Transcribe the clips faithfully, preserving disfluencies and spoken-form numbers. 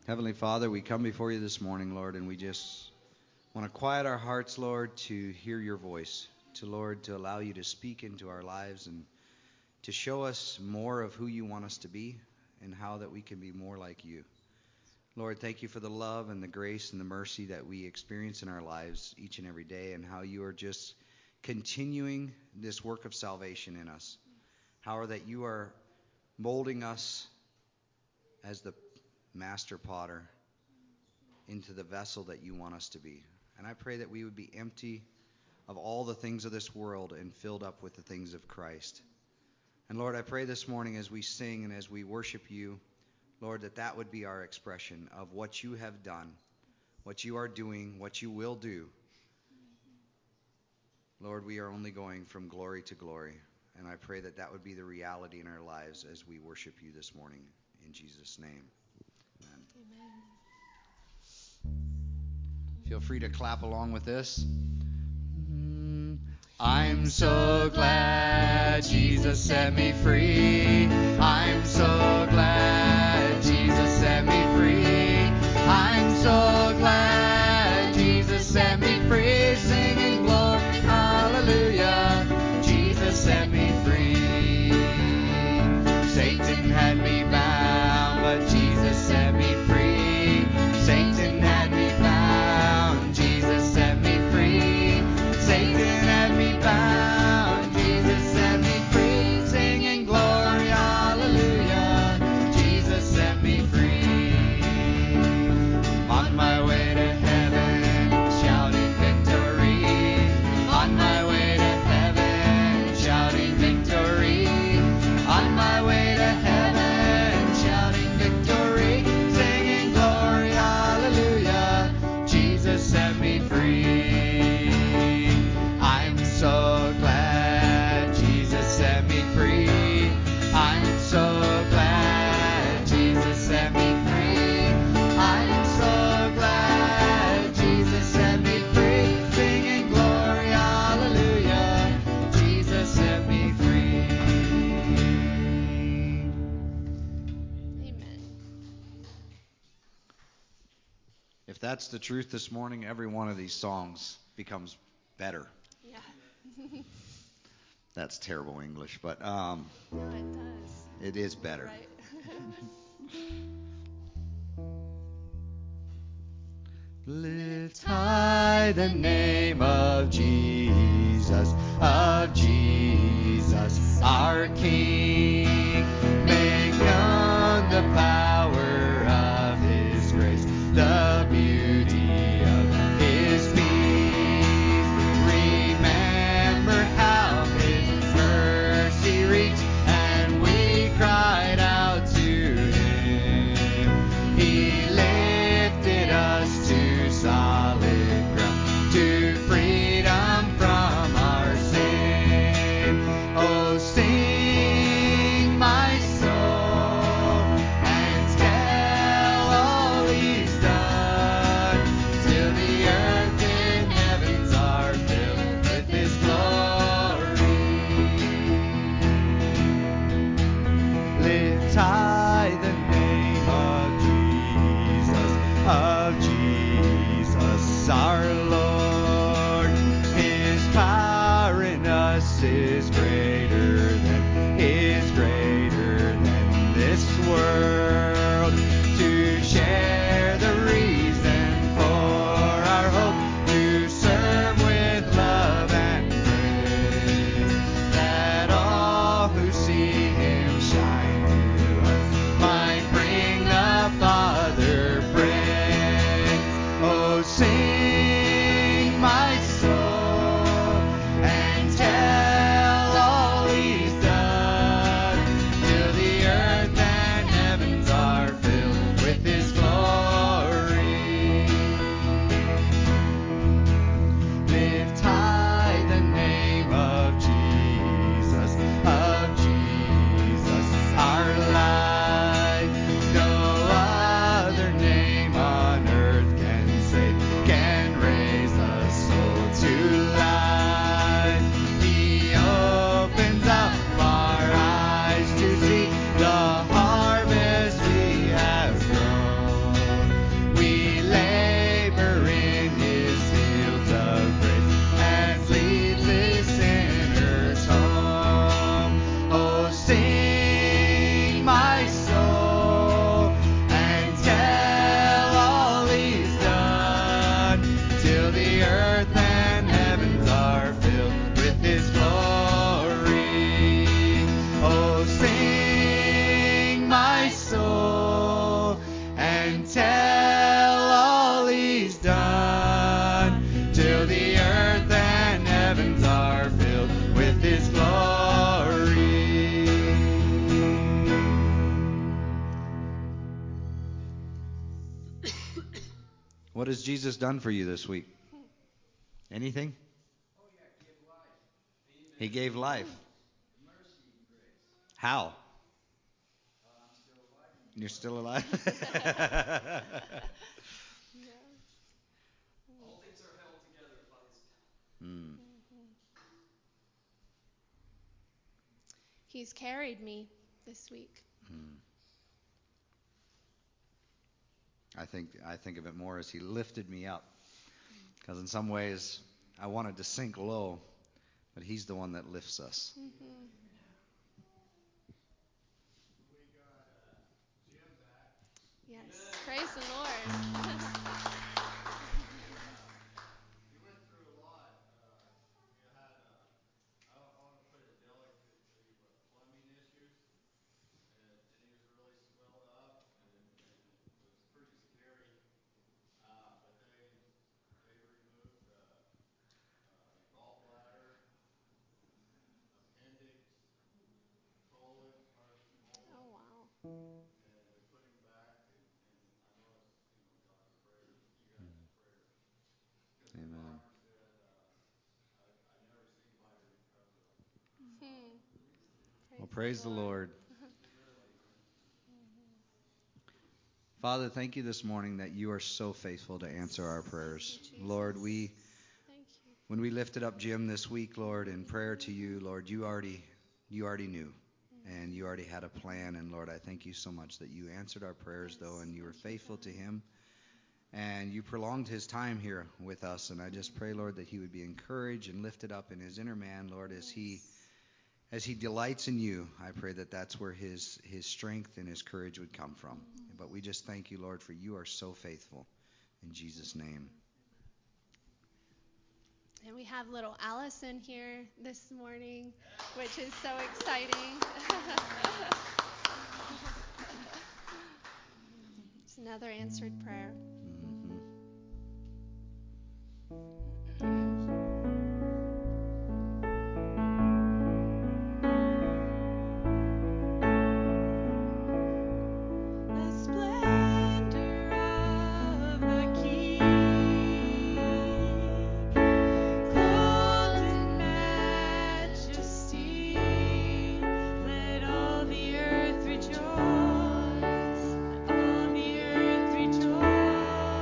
Heavenly Father, we come before you this morning, Lord, and we just want to quiet our hearts, Lord, to hear your voice, to, Lord, to allow you to speak into our lives and to show us more of who you want us to be and how that we can be more like you. Lord, thank you for the love and the grace and the mercy that we experience in our lives each and every day, and how you are just continuing this work of salvation in us. How that you are molding us as the master potter into the vessel that you want us to be. And I pray that we would be empty of all the things of this world and filled up with the things of Christ. And Lord, I pray this morning as we sing and as we worship you, Lord, that that would be our expression of what you have done, what you are doing, what you will do. Lord, we are only going from glory to glory. And I pray that that would be the reality in our lives as we worship you this morning. In Jesus' name. Amen. Feel free to clap along with this. I'm so glad Jesus set me free. I'm so glad Jesus set me free. I'm so glad Jesus set me free. Singing glory, hallelujah. Jesus set me free. Satan had me bound, but Jesus set me free. Satan had me bound, Jesus set me free. Satan had me bound, Jesus set me free. Singing glory, hallelujah, Jesus set me free. On my way to heaven, shouting victory. On my way to heaven, shouting victory. On my way to heaven, shouting victory, singing glory, hallelujah, Jesus set me free. I'm so glad Jesus set me free. I'm so glad Jesus set me free. I'm so glad Jesus set me free, singing glory, hallelujah, Jesus set me free. Amen. If that's the truth this morning, every one of these songs becomes better. Yeah. That's terrible English, but um, No, it does. it is better. Right. Lift high the name of Jesus, of Jesus, our King. Make known the power of His grace, the beauty of His peace. Remember how His mercy reached, and we cried out to Him. He lifted us to solid ground, to freedom from our sin. Oh, sing, my soul, and tell all He's done, till the earth and heavens are filled with His glory. Lift high the name of Jesus, of Jesus our Lord. His power in us is greater than, is greater than this world. To share the reason for our hope, to serve with love and praise, that all who see Him shine to us might bring the Father praise. What has Jesus done for you this week? Anything? Oh yeah, give life. He gave life. Mercy and grace. How? Uh, I'm still alive. You're still alive? Yes. All things are held together by His power. Hmm. He's carried me this week. Hmm. I think I think of it more as He lifted me up. Because in some ways, I wanted to sink low, but He's the one that lifts us. Mm-hmm. We got uh, Jim back. Yes. Praise the Lord. He went through a lot. Uh, he had, uh, I, I want to put it delicately, but plumbing issues. And, and he was really swelled up, and, and it was pretty scary. Uh, but they they removed uh, uh, gallbladder, appendix, colon, large colon, Oh, wow. and they put him back. And, and I know it's you know God's prayers, you guys' prayers, because the Amen. doctor said uh, I I never seen anybody recover like him. Hmm. Well, praise the Lord. Really. Father, thank you this morning that you are so faithful to answer our prayers. Thank you, Lord, Jesus. we Thank you. when we lifted up Jim this week, Lord, in prayer to you, Lord, you already you already knew. And you already had a plan. And Lord, I thank you so much that you answered our prayers, though, and you were faithful to him. And you prolonged his time here with us. And I just pray, Lord, that he would be encouraged and lifted up in his inner man, Lord, as he as he delights in you. I pray that that's where his his strength and his courage would come from. But we just thank you, Lord, for you are so faithful. In Jesus' name. And we have little Allison here this morning, which is so exciting. It's another answered prayer. Mhm. The splendor of the King, clothed in majesty, let all the earth rejoice, let all the earth rejoice.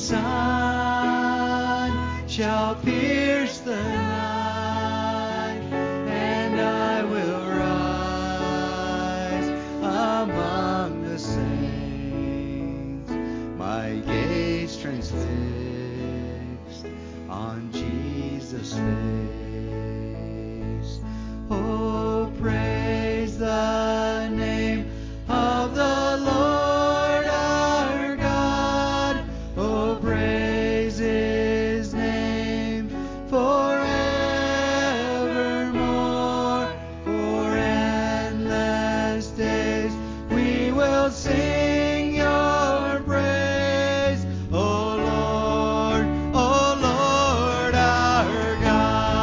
sun shall pierce the night, and I will rise among the saints, my gaze transfixed on Jesus' face. Oh, praise the name of the Lord our God. Oh, praise His name forevermore. For endless days we will sing your praise. Oh Lord, oh Lord our God.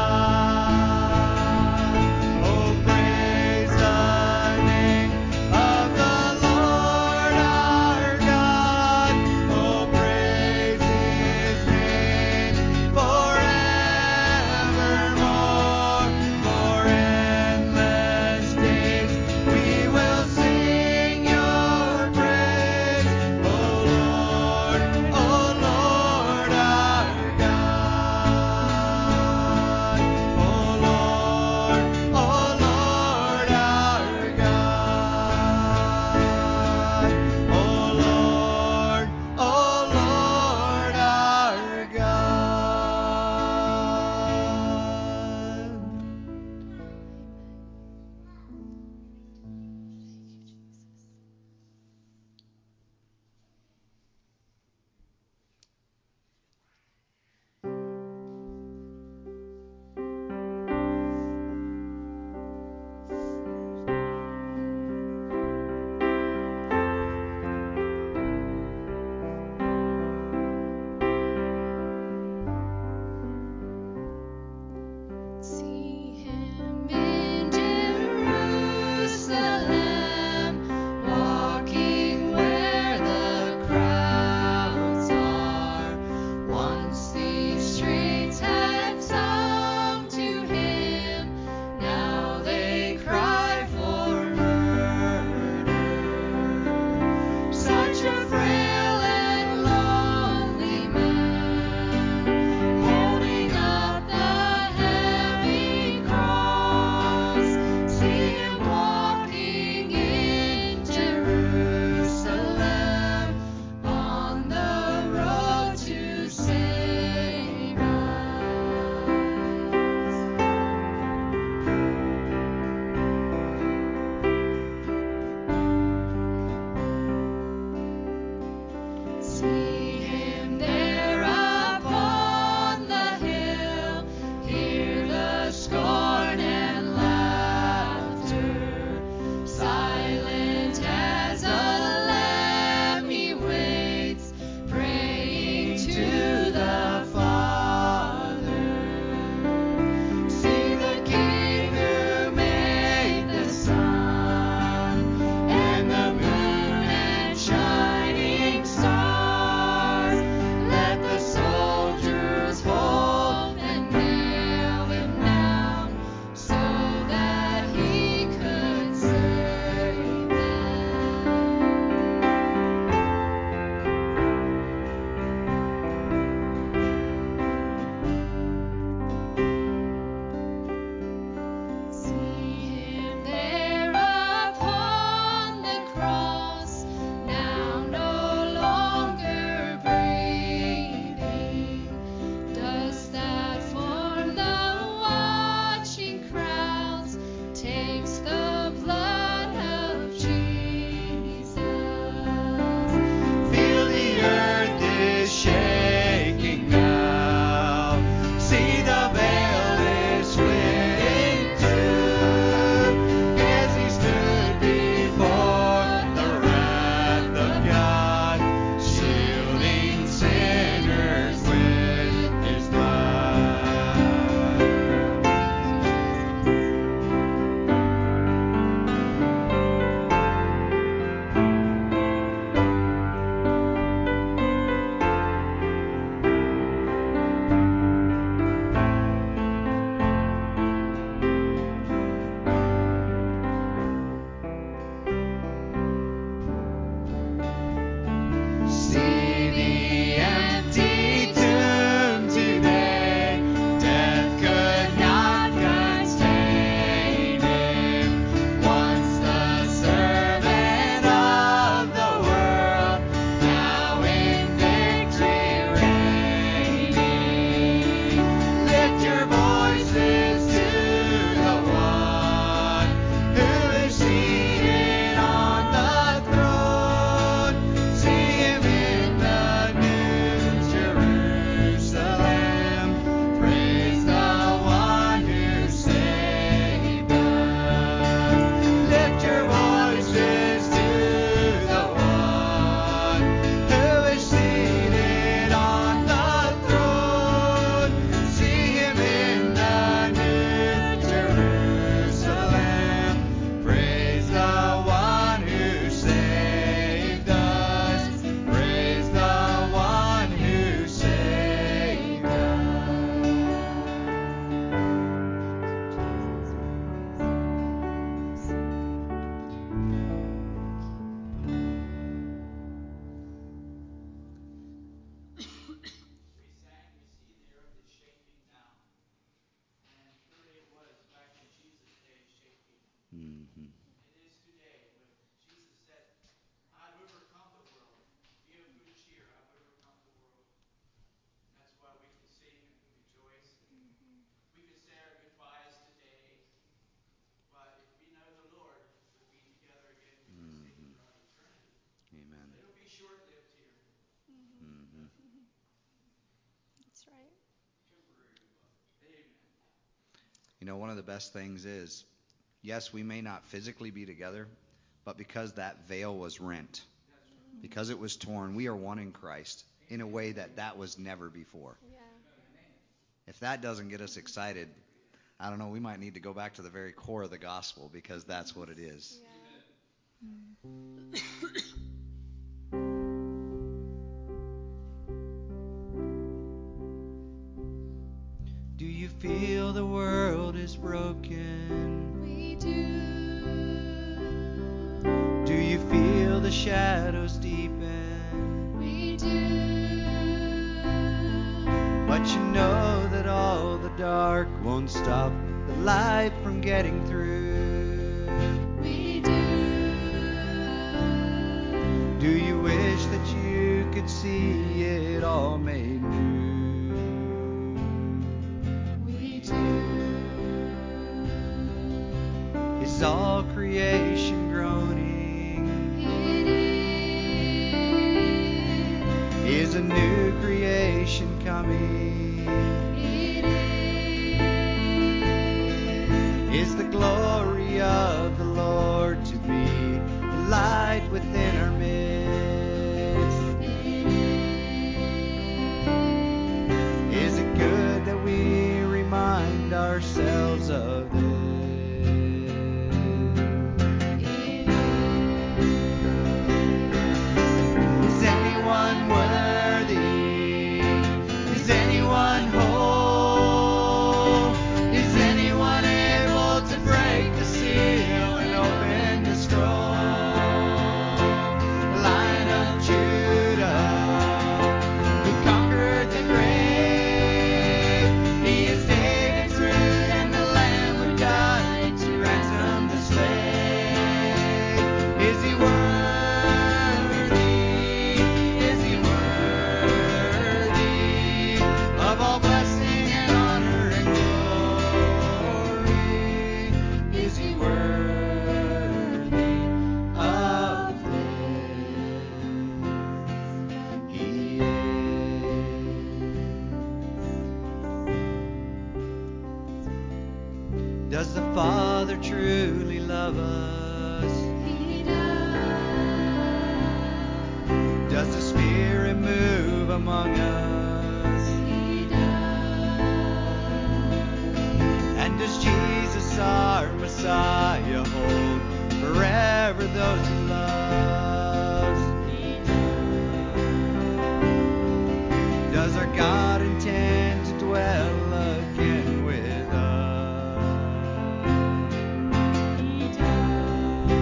You know, one of the best things is, yes, we may not physically be together, but because that veil was rent, because it was torn, we are one in Christ in a way that that was never before. Yeah. If that doesn't get us excited, I don't know, we might need to go back to the very core of the gospel, because that's what it is. Yeah. Do you feel the world is broken? We do. Do you feel the shadows deepen? We do. But you know that all the dark won't stop the light from getting through. We do. Do you wish that you could see it all made new? We do. Is all creation groaning? It is. Is a new creation coming? It is. Is the glory of the Lord to be the light within our midst? It is. Is it good that we remind ourselves of this? It Is anyone worthy? Is anyone whole? Is anyone able to break the seal and open the scroll? The Lion of Judah, who conquered the grave. He is David's root and the Lamb who died to ransom the slave. Is he worthy? Is he worthy of all blessing and honor and glory? Is he worthy of this? He is. Does the Father truly love us? He does. Does the Spirit move among us? He does. And does Jesus, our Messiah, hold forever those he loves? He does. Does our God intend to dwell again with us? He does.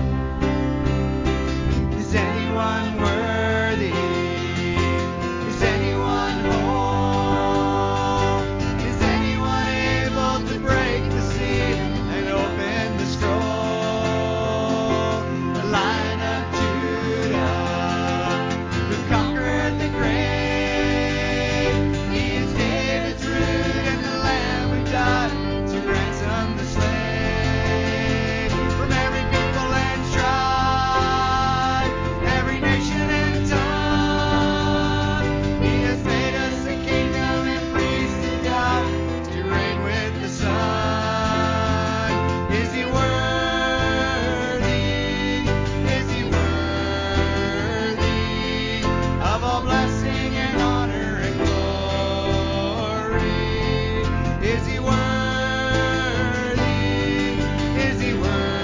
Is anyone worthy? Is anyone whole? Is anyone able to break the seal and open the scroll? The Lion of Judah, who conquered the grave. He is David's root and the Lamb who died to ransom the slave. From every people and tribe, every nation and tongue, he has made us a kingdom and priests to God, to reign with the Son. Is he worthy? Is he worthy of all blessing and honor and glory? Is he worthy? Is he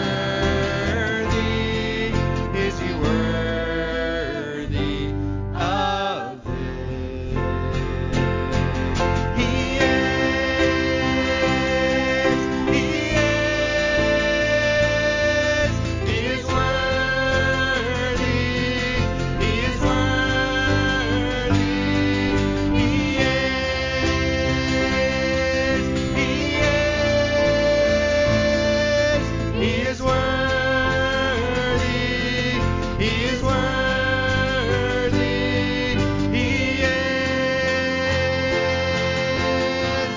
worthy? Is he worthy of this? He is. He is. He is worthy. He is worthy. He is. He is. He is worthy. He is worthy. He is.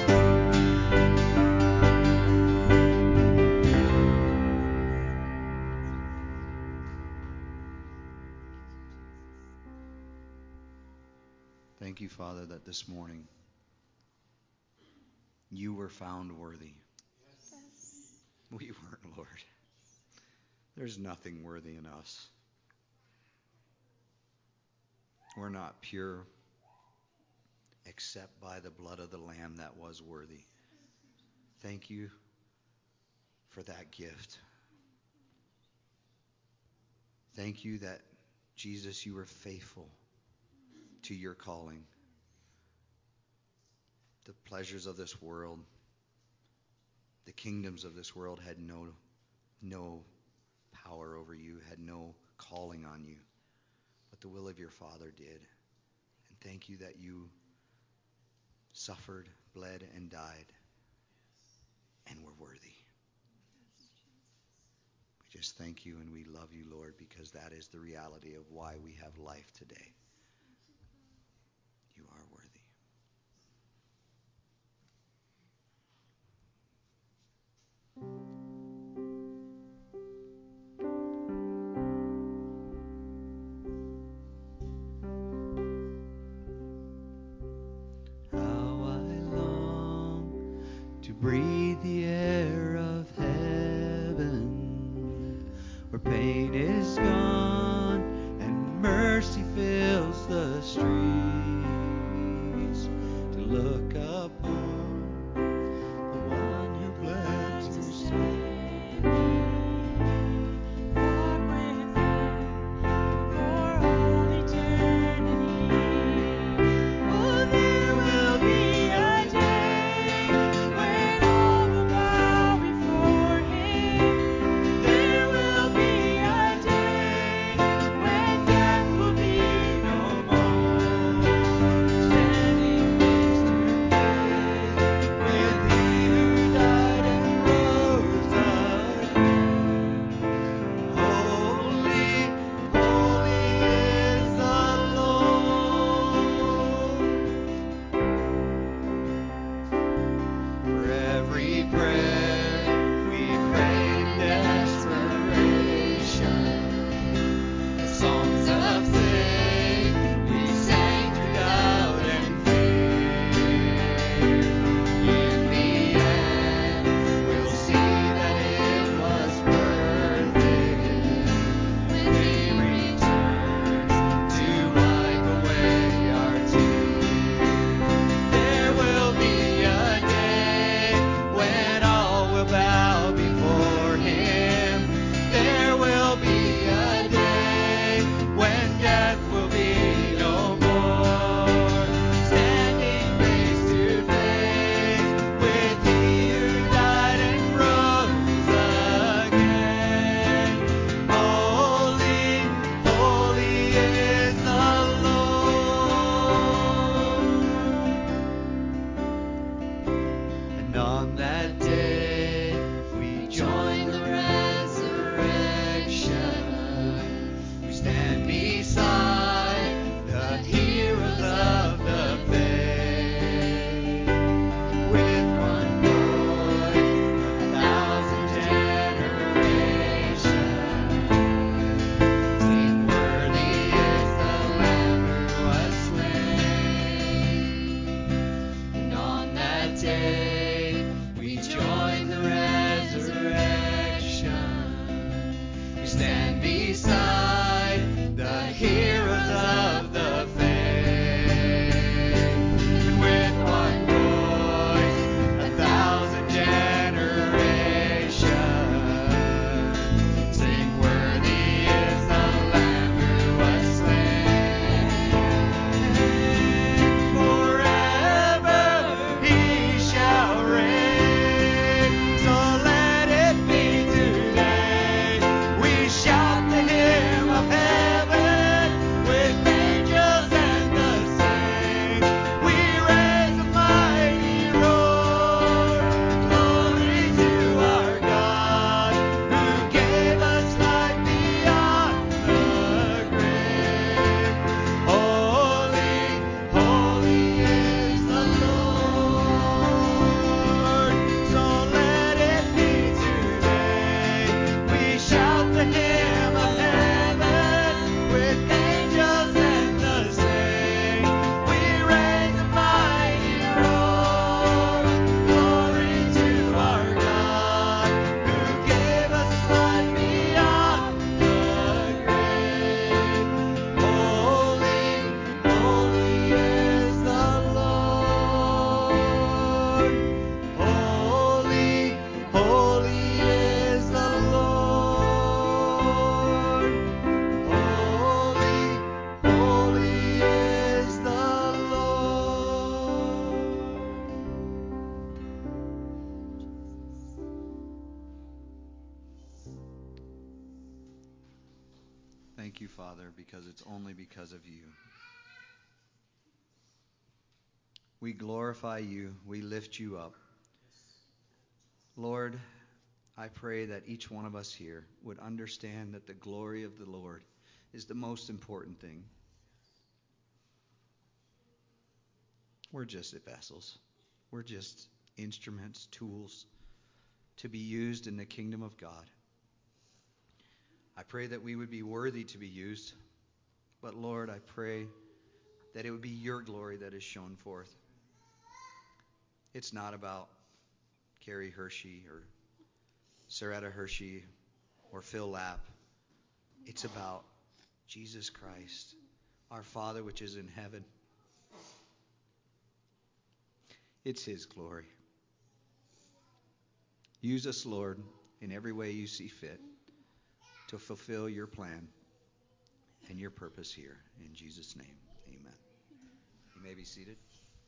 Thank you, Father, that this morning you were found worthy. We weren't, Lord. There's nothing worthy in us. We're not pure except by the blood of the Lamb that was worthy. Thank you for that gift. Thank you that, Jesus, you were faithful to your calling. The pleasures of this world, the kingdoms of this world had no, no power over you, had no calling on you. But the will of your Father did. And thank you that you suffered, bled, and died, and were worthy. We just thank you and we love you, Lord, because that is the reality of why we have life today. You are worthy. Breathe the air of heaven, where pain is gone and mercy fills the streets, to look upon the one who bled to save me, walk with him for all eternity. Oh, there will be a day when all will bow before him. There will be a day when death will be no more. Father, because it's only because of you. We glorify you. We lift you up. Lord, I pray that each one of us here would understand that the glory of the Lord is the most important thing. We're just vessels. We're just instruments, tools to be used in the kingdom of God. I pray that we would be worthy to be used. But Lord, I pray that it would be your glory that is shown forth. It's not about Carrie Hershey or Soretta Hershey or Phil Lapp. It's about Jesus Christ, our Father which is in heaven. It's his glory. Use us, Lord, in every way you see fit to fulfill your plan and your purpose here. In Jesus' name, amen. You may be seated.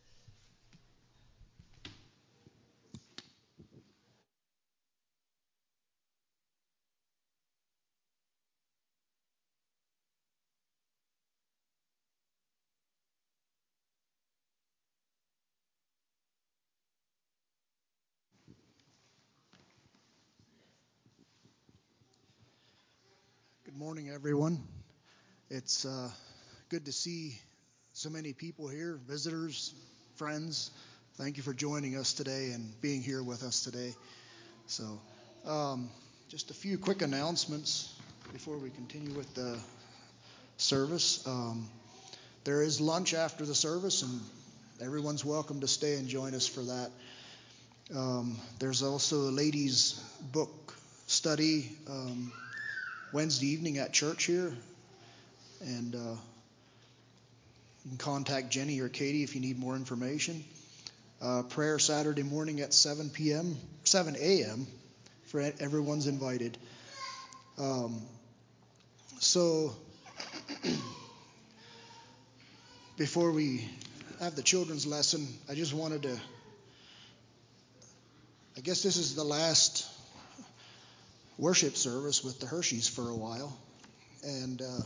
Good morning, everyone. It's uh, good to see so many people here, visitors, friends. Thank you for joining us today and being here with us today. So, um, just a few quick announcements before we continue with the service. Um, there is lunch after the service, and everyone's welcome to stay and join us for that. Um, there's also a ladies' book study um, Wednesday evening at church here, and uh, you can contact Jenny or Katie if you need more information. Uh, prayer Saturday morning at seven p.m., seven a.m. for everyone's invited. Um, so before we have the children's lesson, I just wanted to, I guess this is the last worship service with the Hersheys for a while, and uh,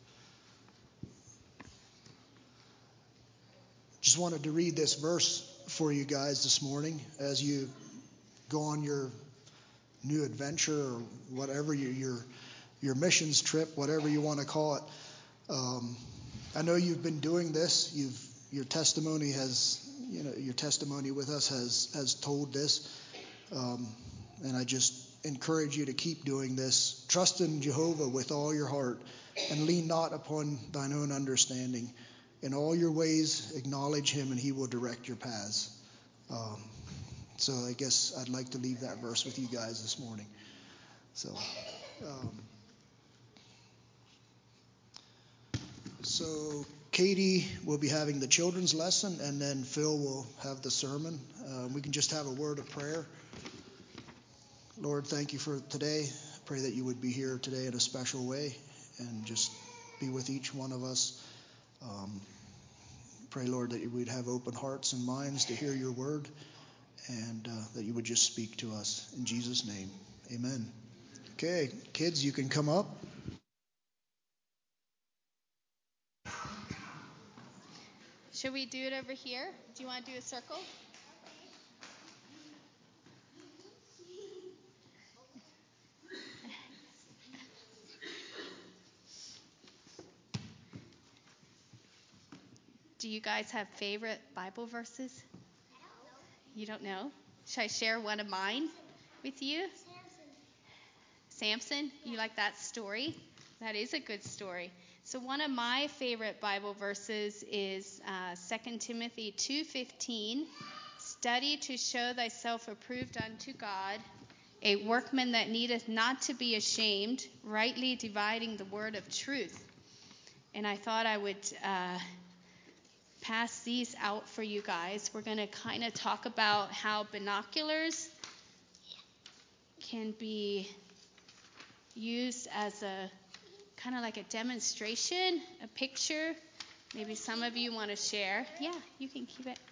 just wanted to read this verse for you guys this morning as you go on your new adventure or whatever your your, your missions trip, whatever you want to call it. Um, I know you've been doing this. You've your testimony has you know your testimony with us has has told this, um, and I just encourage you to keep doing this. Trust in Jehovah with all your heart, and lean not upon thine own understanding. In all your ways acknowledge him, and he will direct your paths. Um, so I guess I'd like to leave that verse with you guys this morning. So, um, so Katie will be having the children's lesson, and then Phil will have the sermon. Uh, we can just have a word of prayer. Lord, thank you for today. I pray that you would be here today in a special way and just be with each one of us. Um, pray, Lord, that we'd have open hearts and minds to hear your word, and uh, that you would just speak to us. In Jesus' name, amen. Okay, kids, you can come up. Should we do it over here? Do you want to do a circle? Do you guys have favorite Bible verses? You don't know? Should I share one of mine with you? Samson. You like that story? That is a good story. So one of my favorite Bible verses is uh, Second Timothy two fifteen. Study to show thyself approved unto God, a workman that needeth not to be ashamed, rightly dividing the word of truth. And I thought I would uh, pass these out for you guys. We're going to kind of talk about how binoculars can be used as a kind of like a demonstration, a picture. Maybe some of you want to share. Yeah, you can keep it.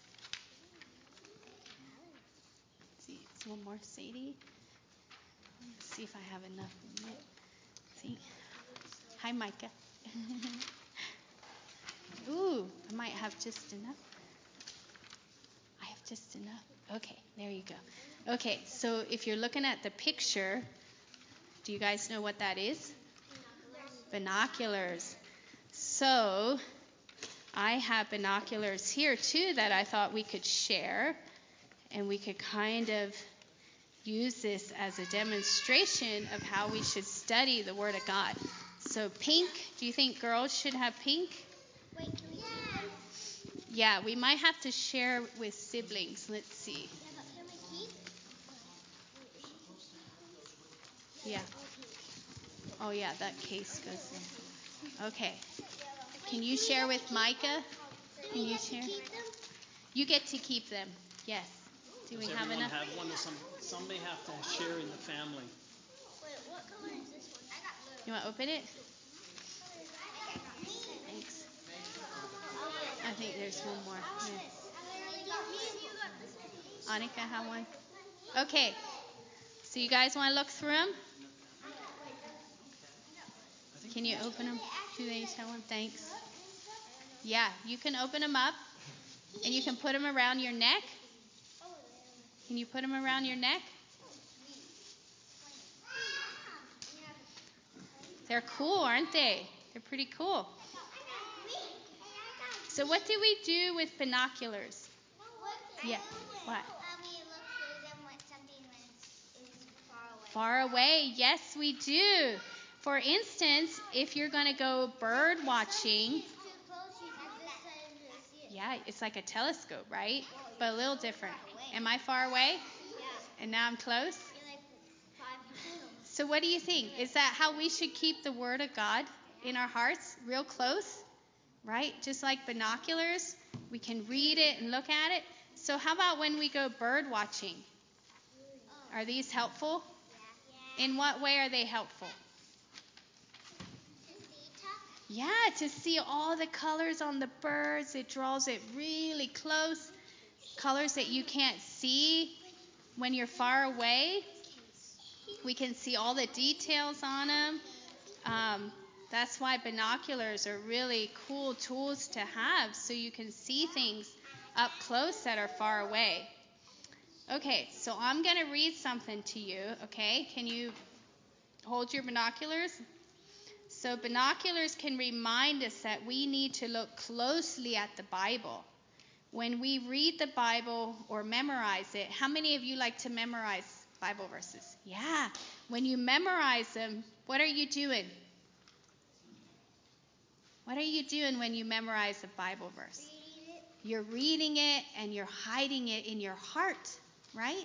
Let's see, it's one more, Sadie. Let's see if I have enough. See. Hi, Micah. Ooh, I might have just enough. I have just enough. Okay, there you go. Okay, so if you're looking at the picture, do you guys know what that is? Binoculars. So I have binoculars here too that I thought we could share, and we could kind of use this as a demonstration of how we should study the Word of God. So pink, do you think girls should have pink? Wait, can we keep them? Yeah, we might have to share with siblings. Let's see. Yeah, but can we keep? Yeah. Oh yeah, that case goes in. Okay. Can you share with Micah? Can you share? You get to keep them. Yes. Do we Does have everyone enough? have one? Or some, some may have to share in the family. Wait, what color is this one? I got blue. You want to open it? Thanks. I think there's one more. Yeah. Annika have one. Okay. So you guys want to look through them? Can you open them? Do they tell them? Thanks. Yeah, you can open them up, and you can put them around your neck. Can you put them around your neck? They're cool, aren't they? They're pretty cool. So what do we do with binoculars? Yeah. What? Um, we look through them when something when it's far away. Far away. Yes, we do. For instance, if you're going to go bird watching, It's too close, you have this side to see it. yeah, it's like a telescope, right? But a little different. Am I far away? Yeah. And now I'm close? You're like five percent. So what do you think? Is that how we should keep the Word of God in our hearts? Real close? Right? Just like binoculars, we can read it and look at it. So how about when we go bird watching? Are these helpful? Yeah. In what way are they helpful? Yeah, to see all the colors on the birds. It draws it really close. Colors that you can't see when you're far away. We can see all the details on them. Um, that's why binoculars are really cool tools to have, so you can see things up close that are far away. Okay, so I'm going to read something to you, okay? Can you hold your binoculars? So binoculars can remind us that we need to look closely at the Bible. When we read the Bible or memorize it, how many of you like to memorize Bible verses? Yeah. When you memorize them, what are you doing? What are you doing when you memorize a Bible verse? Reading it. You're reading it and you're hiding it in your heart, right?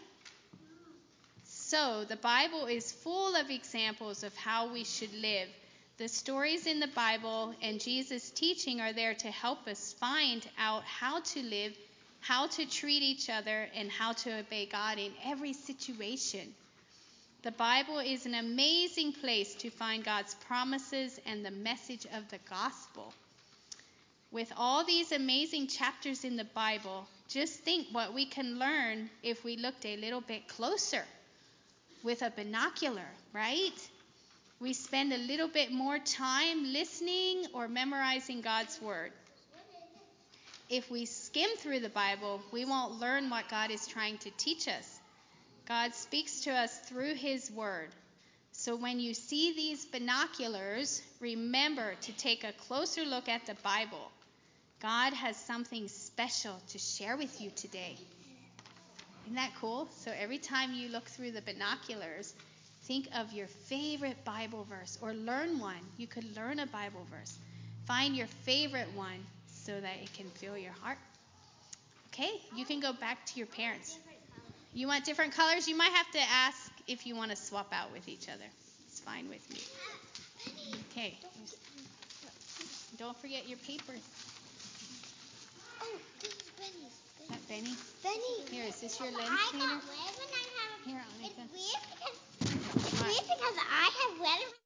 So the Bible is full of examples of how we should live. The stories in the Bible and Jesus' teaching are there to help us find out how to live, how to treat each other, and how to obey God in every situation. The Bible is an amazing place to find God's promises and the message of the gospel. With all these amazing chapters in the Bible, just think what we can learn if we looked a little bit closer with a binocular, right? We spend a little bit more time listening or memorizing God's word. If we skim through the Bible, we won't learn what God is trying to teach us. God speaks to us through his word. So when you see these binoculars, remember to take a closer look at the Bible. God has something special to share with you today. Isn't that cool? So every time you look through the binoculars, think of your favorite Bible verse or learn one. You could learn a Bible verse. Find your favorite one so that it can fill your heart. Okay? You can go back to your parents. You want different colors? You might have to ask if you want to swap out with each other. It's fine with me. Okay. Don't forget your papers. Oh, this is Benny's. Is that Benny? Benny. Here, is this your lens I cleaner? got red when I have. Here, It's Annika. weird because it's weird because I have red.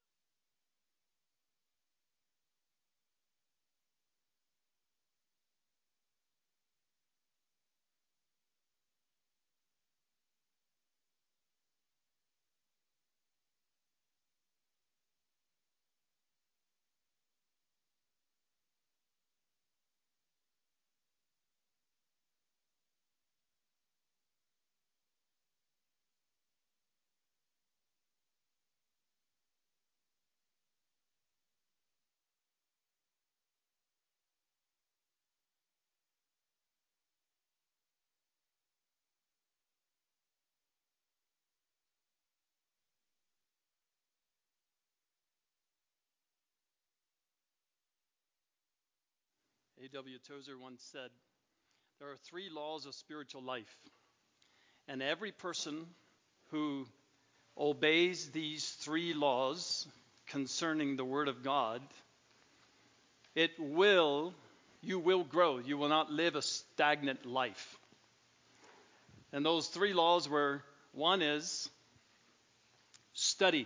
A W Tozer once said, there are three laws of spiritual life, and every person who obeys these three laws concerning the Word of God, it will, you will grow. You will not live a stagnant life. And those three laws were, one is study.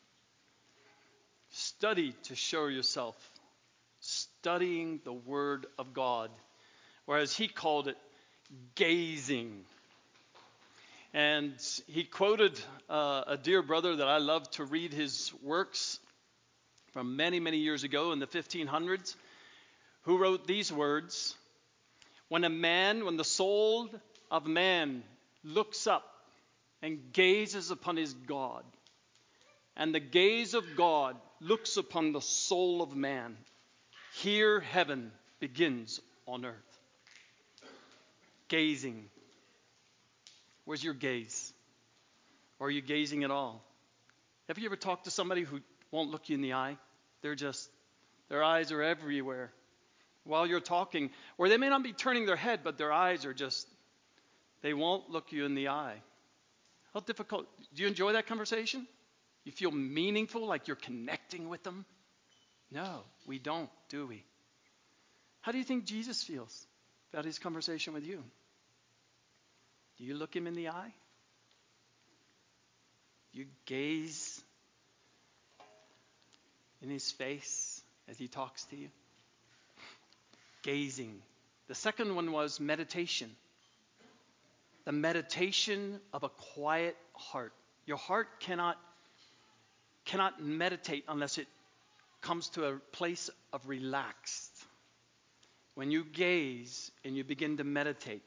Study to show yourself. Studying the Word of God. Or as he called it, gazing. And he quoted uh, a dear brother that I love to read his works from many, many years ago in the fifteen hundreds, who wrote these words, when a man, when the soul of man looks up and gazes upon his God, and the gaze of God looks upon the soul of man, here heaven begins on earth. Gazing. Where's your gaze? Or are you gazing at all? Have you ever talked to somebody who won't look you in the eye? They're just, their eyes are everywhere while you're talking. Or they may not be turning their head, but their eyes are just, they won't look you in the eye. How difficult. Do you enjoy that conversation? You feel meaningful, like you're connecting with them? No, we don't, do we? How do you think Jesus feels about his conversation with you? Do you look him in the eye? You gaze in his face as he talks to you? Gazing. The second one was meditation. The meditation of a quiet heart. Your heart cannot, cannot meditate unless it comes to a place of relaxed. When you gaze and you begin to meditate,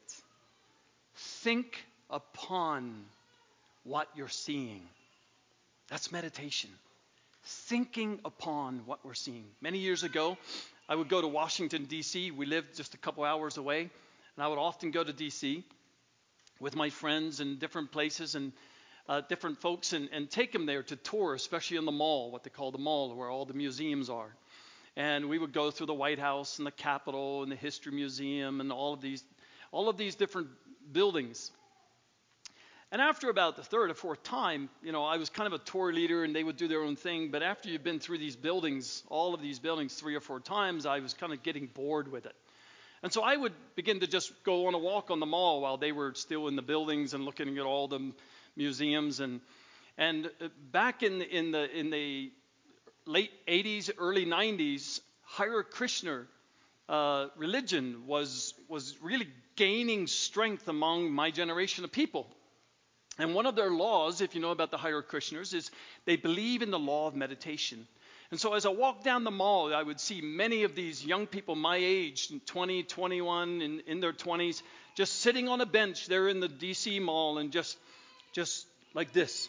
think upon what you're seeing. That's meditation. Thinking upon what we're seeing. Many years ago, I would go to Washington, D C We lived just a couple hours away. And I would often go to D C with my friends in different places and uh, different folks and, and take them there to tour, especially in the mall, what they call the mall, where all the museums are. And we would go through the White House and the Capitol and the History Museum and all of these, all of these different buildings. And after about the third or fourth time, you know, I was kind of a tour leader and they would do their own thing. But after you've been through these buildings, all of these buildings three or four times, I was kind of getting bored with it. And so I would begin to just go on a walk on the mall while they were still in the buildings and looking at all the museums. And and back in the, in the in the late eighties, early nineties, Hare Krishna uh, religion was was really gaining strength among my generation of people. And one of their laws, if you know about the Hare Krishnas, is they believe in the law of meditation. And so as I walked down the mall, I would see many of these young people my age, twenty, twenty-one, in, in their twenties, just sitting on a bench there in the D C mall and just, just like this.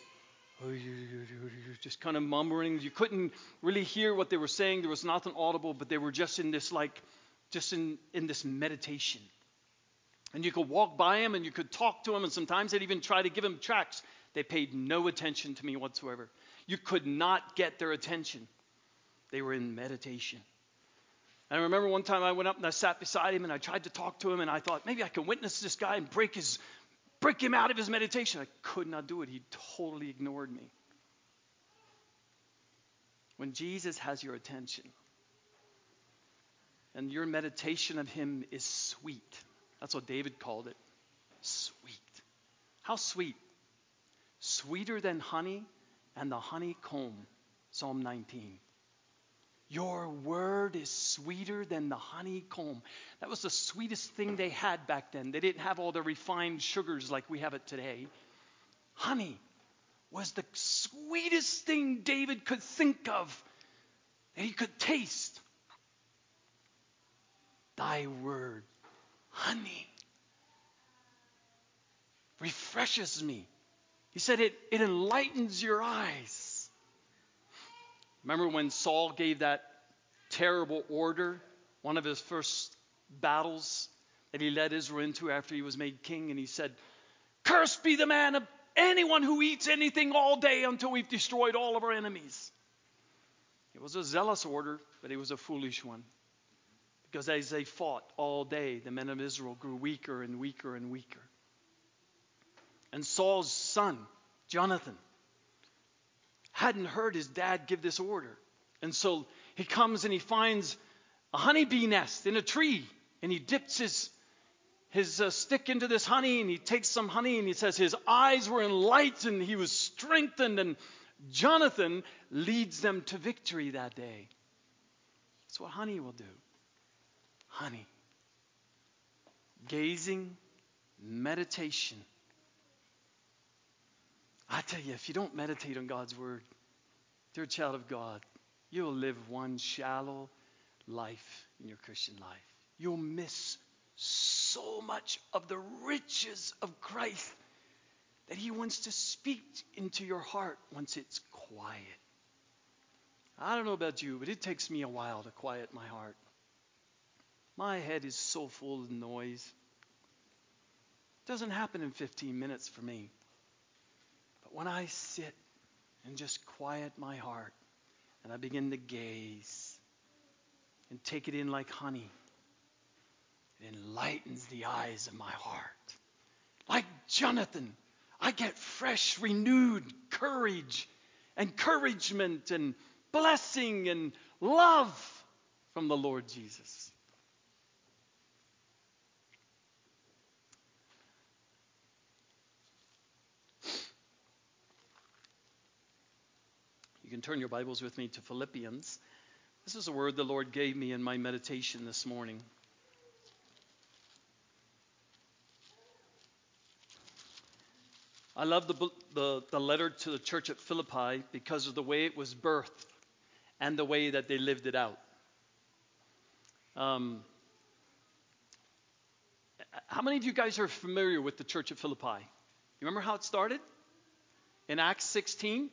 Just kind of mumbling. You couldn't really hear what they were saying. There was nothing audible, but they were just in this like, just in, in this meditation. And you could walk by them and you could talk to them, and sometimes they'd even try to give them tracts. They paid no attention to me whatsoever. You could not get their attention. They were in meditation. And I remember one time I went up and I sat beside him and I tried to talk to him, and I thought maybe I can witness this guy and break his, break him out of his meditation. I could not do it. He totally ignored me. When Jesus has your attention and your meditation of him is sweet. That's what David called it. Sweet. How sweet? Sweeter than honey and the honeycomb. Psalm nineteen. Your word is sweeter than the honeycomb. That was the sweetest thing they had back then. They didn't have all the refined sugars like we have it today. Honey was the sweetest thing David could think of that he could taste. Thy word, honey, refreshes me. He said it, it enlightens your eyes. Remember when Saul gave that terrible order, one of his first battles that he led Israel into after he was made king, and he said, cursed be the man of anyone who eats anything all day until we've destroyed all of our enemies. It was a zealous order, but it was a foolish one. Because as they fought all day, the men of Israel grew weaker and weaker and weaker. And Saul's son, Jonathan, hadn't heard his dad give this order. And so he comes and he finds a honeybee nest in a tree. And he dips his, his uh, stick into this honey, and he takes some honey, and he says his eyes were enlightened, he was strengthened, and Jonathan leads them to victory that day. That's what honey will do. Honey. Gazing, meditation. I tell you, if you don't meditate on God's word, if you're a child of God, you'll live one shallow life in your Christian life. You'll miss so much of the riches of Christ that he wants to speak into your heart once it's quiet. I don't know about you, but it takes me a while to quiet my heart. My head is so full of noise. It doesn't happen in fifteen minutes for me. But when I sit and just quiet my heart and I begin to gaze and take it in like honey, it enlightens the eyes of my heart. Like Jonathan, I get fresh, renewed courage, encouragement, and blessing and love from the Lord Jesus. You can turn your Bibles with me to Philippians. This is a word the Lord gave me in my meditation this morning. I love the, the, the letter to the church at Philippi because of the way it was birthed and the way that they lived it out. Um, how many of you guys are familiar with the church at Philippi? You remember how it started? In Acts sixteen?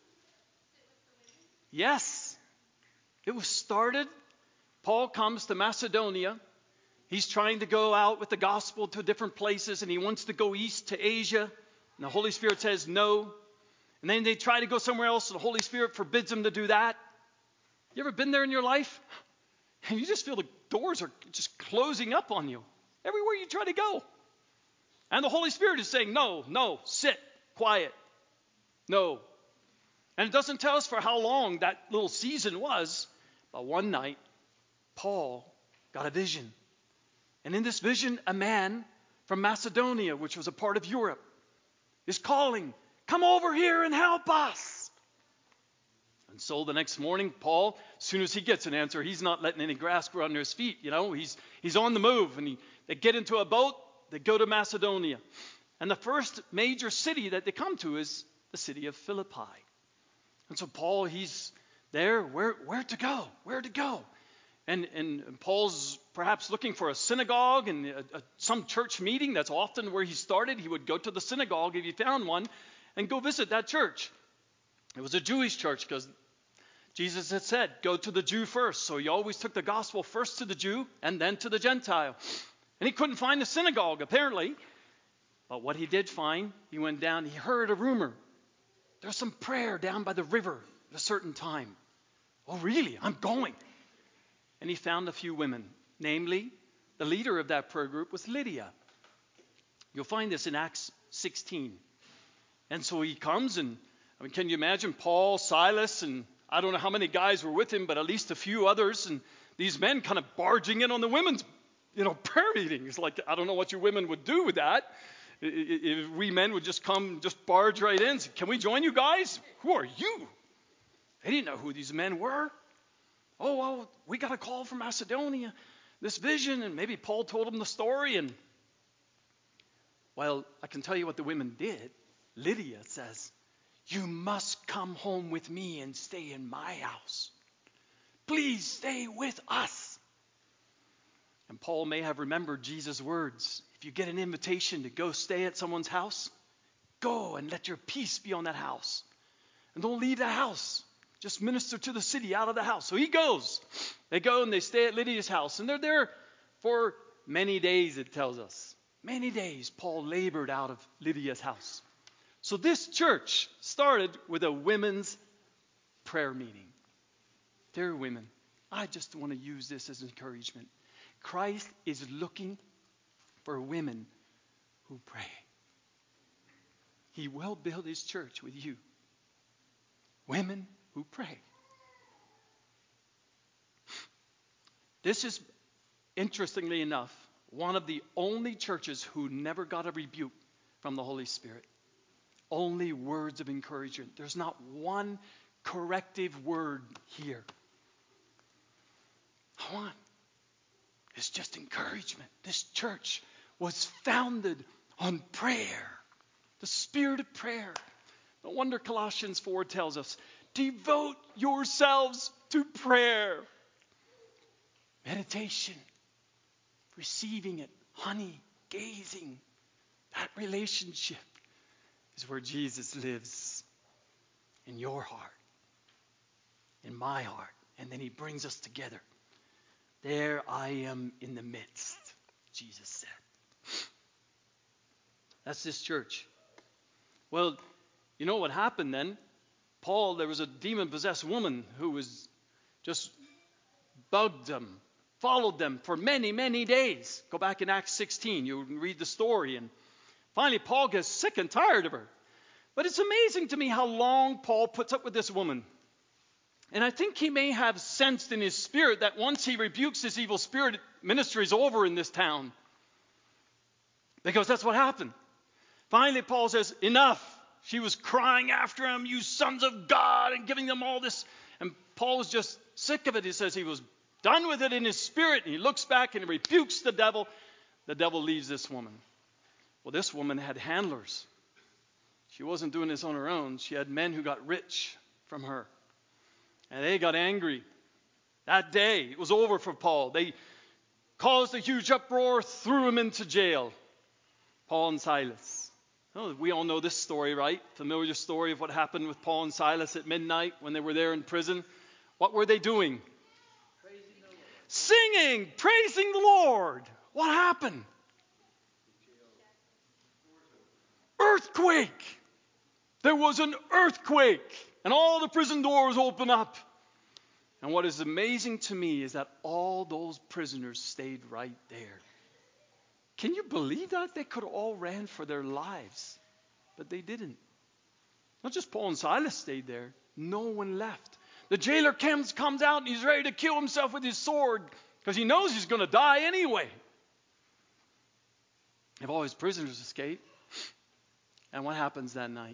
Yes. It was started. Paul comes to Macedonia. He's trying to go out with the gospel to different places, and he wants to go east to Asia. And the Holy Spirit says no. And then they try to go somewhere else, and the Holy Spirit forbids them to do that. You ever been there in your life? And you just feel the doors are just closing up on you everywhere you try to go. And the Holy Spirit is saying, no, no, sit, quiet, no. And it doesn't tell us for how long that little season was, but one night, Paul got a vision. And in this vision, a man from Macedonia, which was a part of Europe, is calling, come over here and help us. And so the next morning, Paul, as soon as he gets an answer, he's not letting any grass grow under his feet. You know, he's he's on the move. And he, they get into a boat, they go to Macedonia. And the first major city that they come to is the city of Philippi. And so Paul, he's there, where where to go, where to go. And, and Paul's perhaps looking for a synagogue and a, a, some church meeting. That's often where he started. He would go to the synagogue if he found one and go visit that church. It was a Jewish church because Jesus had said, go to the Jew first. So he always took the gospel first to the Jew and then to the Gentile. And he couldn't find the synagogue, apparently. But what he did find, he went down, he heard a rumor. There's some prayer down by the river at a certain time. Oh, really? I'm going. And he found a few women. Namely, the leader of that prayer group was Lydia. You'll find this in Acts sixteen. And so he comes and, I mean, can you imagine Paul, Silas, and I don't know how many guys were with him, but at least a few others. And these men kind of barging in on the women's, you know, prayer meeting. It's like, I don't know what you women would do with that. If we men would just come, just barge right in. Say, can we join you guys? Who are you? They didn't know who these men were. Oh, well, we got a call from Macedonia, this vision, and maybe Paul told them the story. And, well, I can tell you what the women did. Lydia says, you must come home with me and stay in my house. Please stay with us. And Paul may have remembered Jesus' words. If you get an invitation to go stay at someone's house, go and let your peace be on that house. And don't leave the house. Just minister to the city out of the house. So he goes. They go and they stay at Lydia's house. And they're there for many days, it tells us. Many days Paul labored out of Lydia's house. So this church started with a women's prayer meeting. Dear women, I just want to use this as encouragement. Christ is looking for women who pray. He will build his church with you. Women who pray. This is, interestingly enough, one of the only churches who never got a rebuke from the Holy Spirit. Only words of encouragement. There's not one corrective word here. Come on. It's just encouragement. This church was founded on prayer. The spirit of prayer. No wonder Colossians four tells us, devote yourselves to prayer. Meditation. Receiving it. Honey. Gazing. That relationship is where Jesus lives. In your heart. In my heart. And then he brings us together. There I am in the midst, Jesus said. That's this church. Well, you know what happened then? Paul, there was a demon-possessed woman who was just bugged them, followed them for many, many days. Go back in Acts sixteen, you read the story. And finally, Paul gets sick and tired of her. But it's amazing to me how long Paul puts up with this woman. And I think he may have sensed in his spirit that once he rebukes this evil spirit, ministry is over in this town. Because that's what happened. Finally, Paul says, enough. She was crying after him, you sons of God, and giving them all this. And Paul was just sick of it. He says he was done with it in his spirit. And he looks back and rebukes the devil. The devil leaves this woman. Well, this woman had handlers. She wasn't doing this on her own. She had men who got rich from her. And they got angry. That day, it was over for Paul. They caused a huge uproar, threw him into jail. Paul and Silas. Oh, we all know this story, right? Familiar story of what happened with Paul and Silas at midnight when they were there in prison. What were they doing? Praising the Lord. Singing, praising the Lord. What happened? Earthquake. There was an earthquake. And all the prison doors open up. And what is amazing to me is that all those prisoners stayed right there. Can you believe that? They could have all ran for their lives. But they didn't. Not just Paul and Silas stayed there. No one left. The jailer comes, comes out and he's ready to kill himself with his sword. Because he knows he's going to die anyway. If all his prisoners escape. And what happens that night?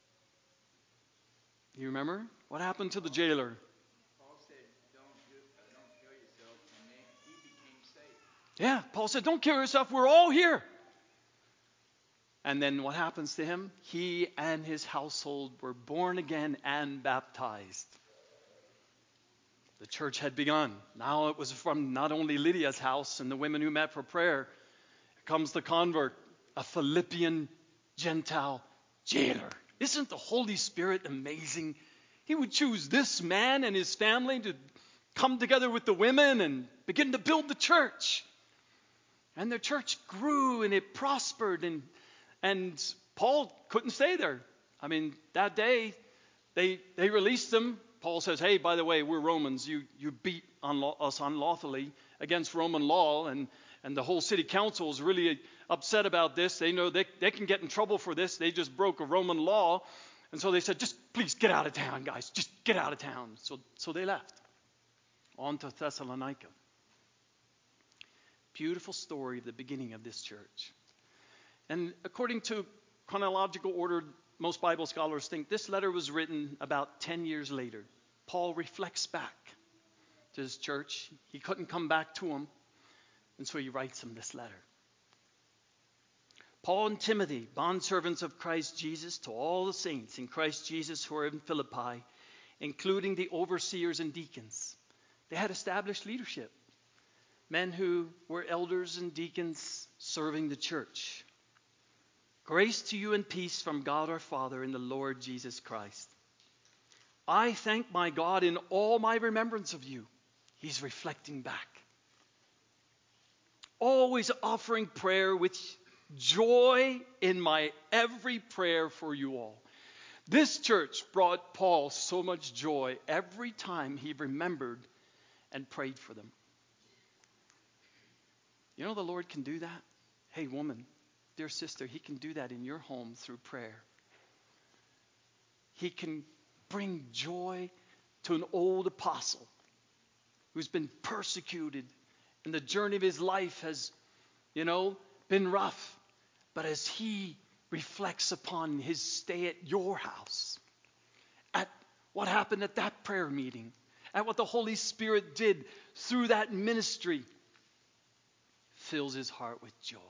You remember? What happened to the jailer? Paul said, don't, do, uh, don't kill yourself, and then he became safe. Yeah, Paul said, don't kill yourself. We're all here. And then what happens to him? He and his household were born again and baptized. The church had begun. Now it was from not only Lydia's house and the women who met for prayer. Here comes the convert, a Philippian Gentile jailer. Isn't the Holy Spirit amazing? He would choose this man and his family to come together with the women and begin to build the church. And the church grew and it prospered. And, and Paul couldn't stay there. I mean, that day, they, they released him. Paul says, hey, by the way, we're Romans. You, you beat unlaw- us unlawfully against Roman law. And, and the whole city council is really upset about this. They know they, they can get in trouble for this. They just broke a Roman law. And so they said, just please get out of town, guys. Just get out of town. So, so they left. On to Thessalonica. Beautiful story of the beginning of this church. And according to chronological order, most Bible scholars think this letter was written about ten years later. Paul reflects back to his church. He couldn't come back to them. And so he writes them this letter. Paul and Timothy, bondservants of Christ Jesus, to all the saints in Christ Jesus who are in Philippi, including the overseers and deacons. They had established leadership. Men who were elders and deacons serving the church. Grace to you and peace from God our Father and the Lord Jesus Christ. I thank my God in all my remembrance of you. He's reflecting back. Always offering prayer with joy in my every prayer for you all. This church brought Paul so much joy every time he remembered and prayed for them. You know the Lord can do that? Hey, woman, dear sister, He can do that in your home through prayer. He can bring joy to an old apostle who's been persecuted and the journey of his life has, you know, been rough. But as he reflects upon his stay at your house, at what happened at that prayer meeting, at what the Holy Spirit did through that ministry, fills his heart with joy.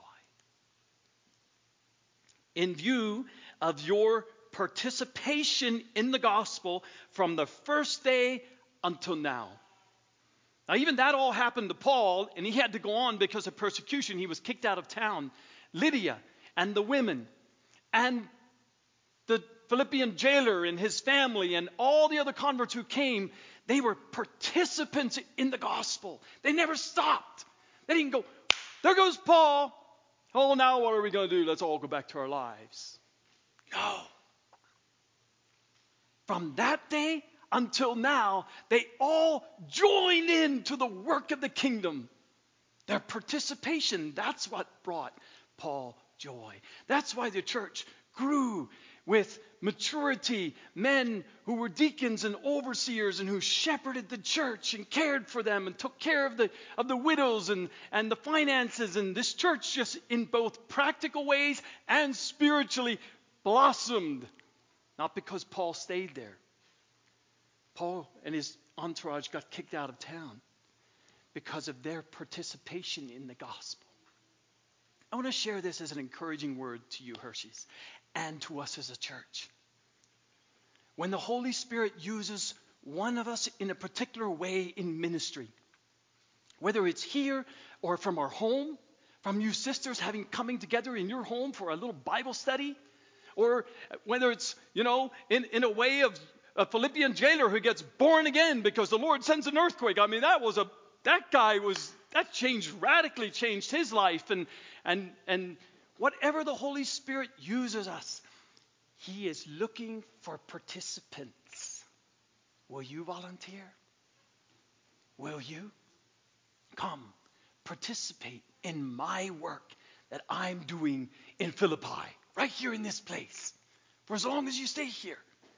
In view of your participation in the gospel from the first day until now. Now, even that all happened to Paul, and he had to go on because of persecution. He was kicked out of town. Lydia and the women and the Philippian jailer and his family and all the other converts who came, they were participants in the gospel. They never stopped. They didn't go, there goes Paul. Oh, now what are we going to do? Let's all go back to our lives. No. From that day until now, they all joined into the work of the kingdom. Their participation, that's what brought Paul joy. That's why the church grew with maturity, men who were deacons and overseers and who shepherded the church and cared for them and took care of the of the widows and, and the finances. And this church just in both practical ways and spiritually blossomed. Not because Paul stayed there. Paul and his entourage got kicked out of town because of their participation in the gospel. I want to share this as an encouraging word to you, Hershey's, and to us as a church. When the Holy Spirit uses one of us in a particular way in ministry, whether it's here or from our home, from you sisters having coming together in your home for a little Bible study, or whether it's, you know, in, in a way of a Philippian jailer who gets born again because the Lord sends an earthquake. I mean, that was a, that guy was, that changed, radically changed his life. And, and, and whatever the Holy Spirit uses us, He is looking for participants. Will you volunteer? Will you? Come, participate in my work that I'm doing in Philippi, right here in this place, for as long as you stay here.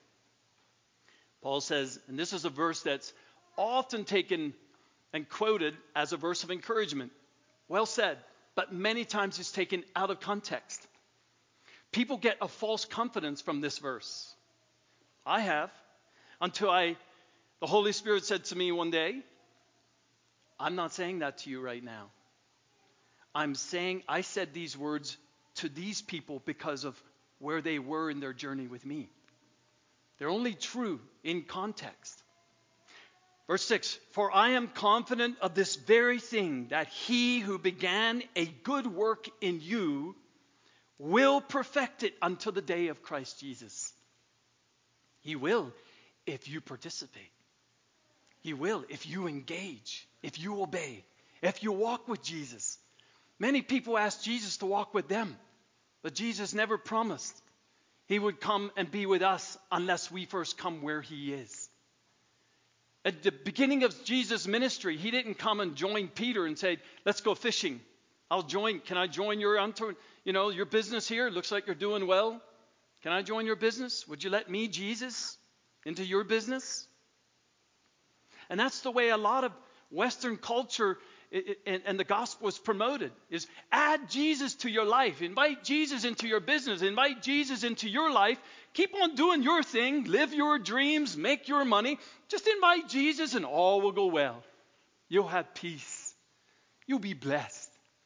Paul says, and this is a verse that's often taken and quoted as a verse of encouragement. Well said, but many times it's taken out of context. People get a false confidence from this verse. I have, until I, the Holy Spirit said to me one day, I'm not saying that to you right now. I'm saying, I said these words to these people because of where they were in their journey with me. They're only true in context. Verse six, for I am confident of this very thing, that He who began a good work in you will perfect it until the day of Christ Jesus. He will if you participate. He will if you engage, if you obey, if you walk with Jesus. Many people ask Jesus to walk with them, but Jesus never promised He would come and be with us unless we first come where He is. At the beginning of Jesus' ministry, He didn't come and join Peter and say, let's go fishing. I'll join. Can I join your, you know, your business here? It looks like you're doing well. Can I join your business? Would you let me, Jesus, into your business? And that's the way a lot of Western culture and the gospel is promoted, is add Jesus to your life. Invite Jesus into your business. Invite Jesus into your life. Keep on doing your thing. Live your dreams. Make your money. Just invite Jesus and all will go well. You'll have peace. You'll be blessed.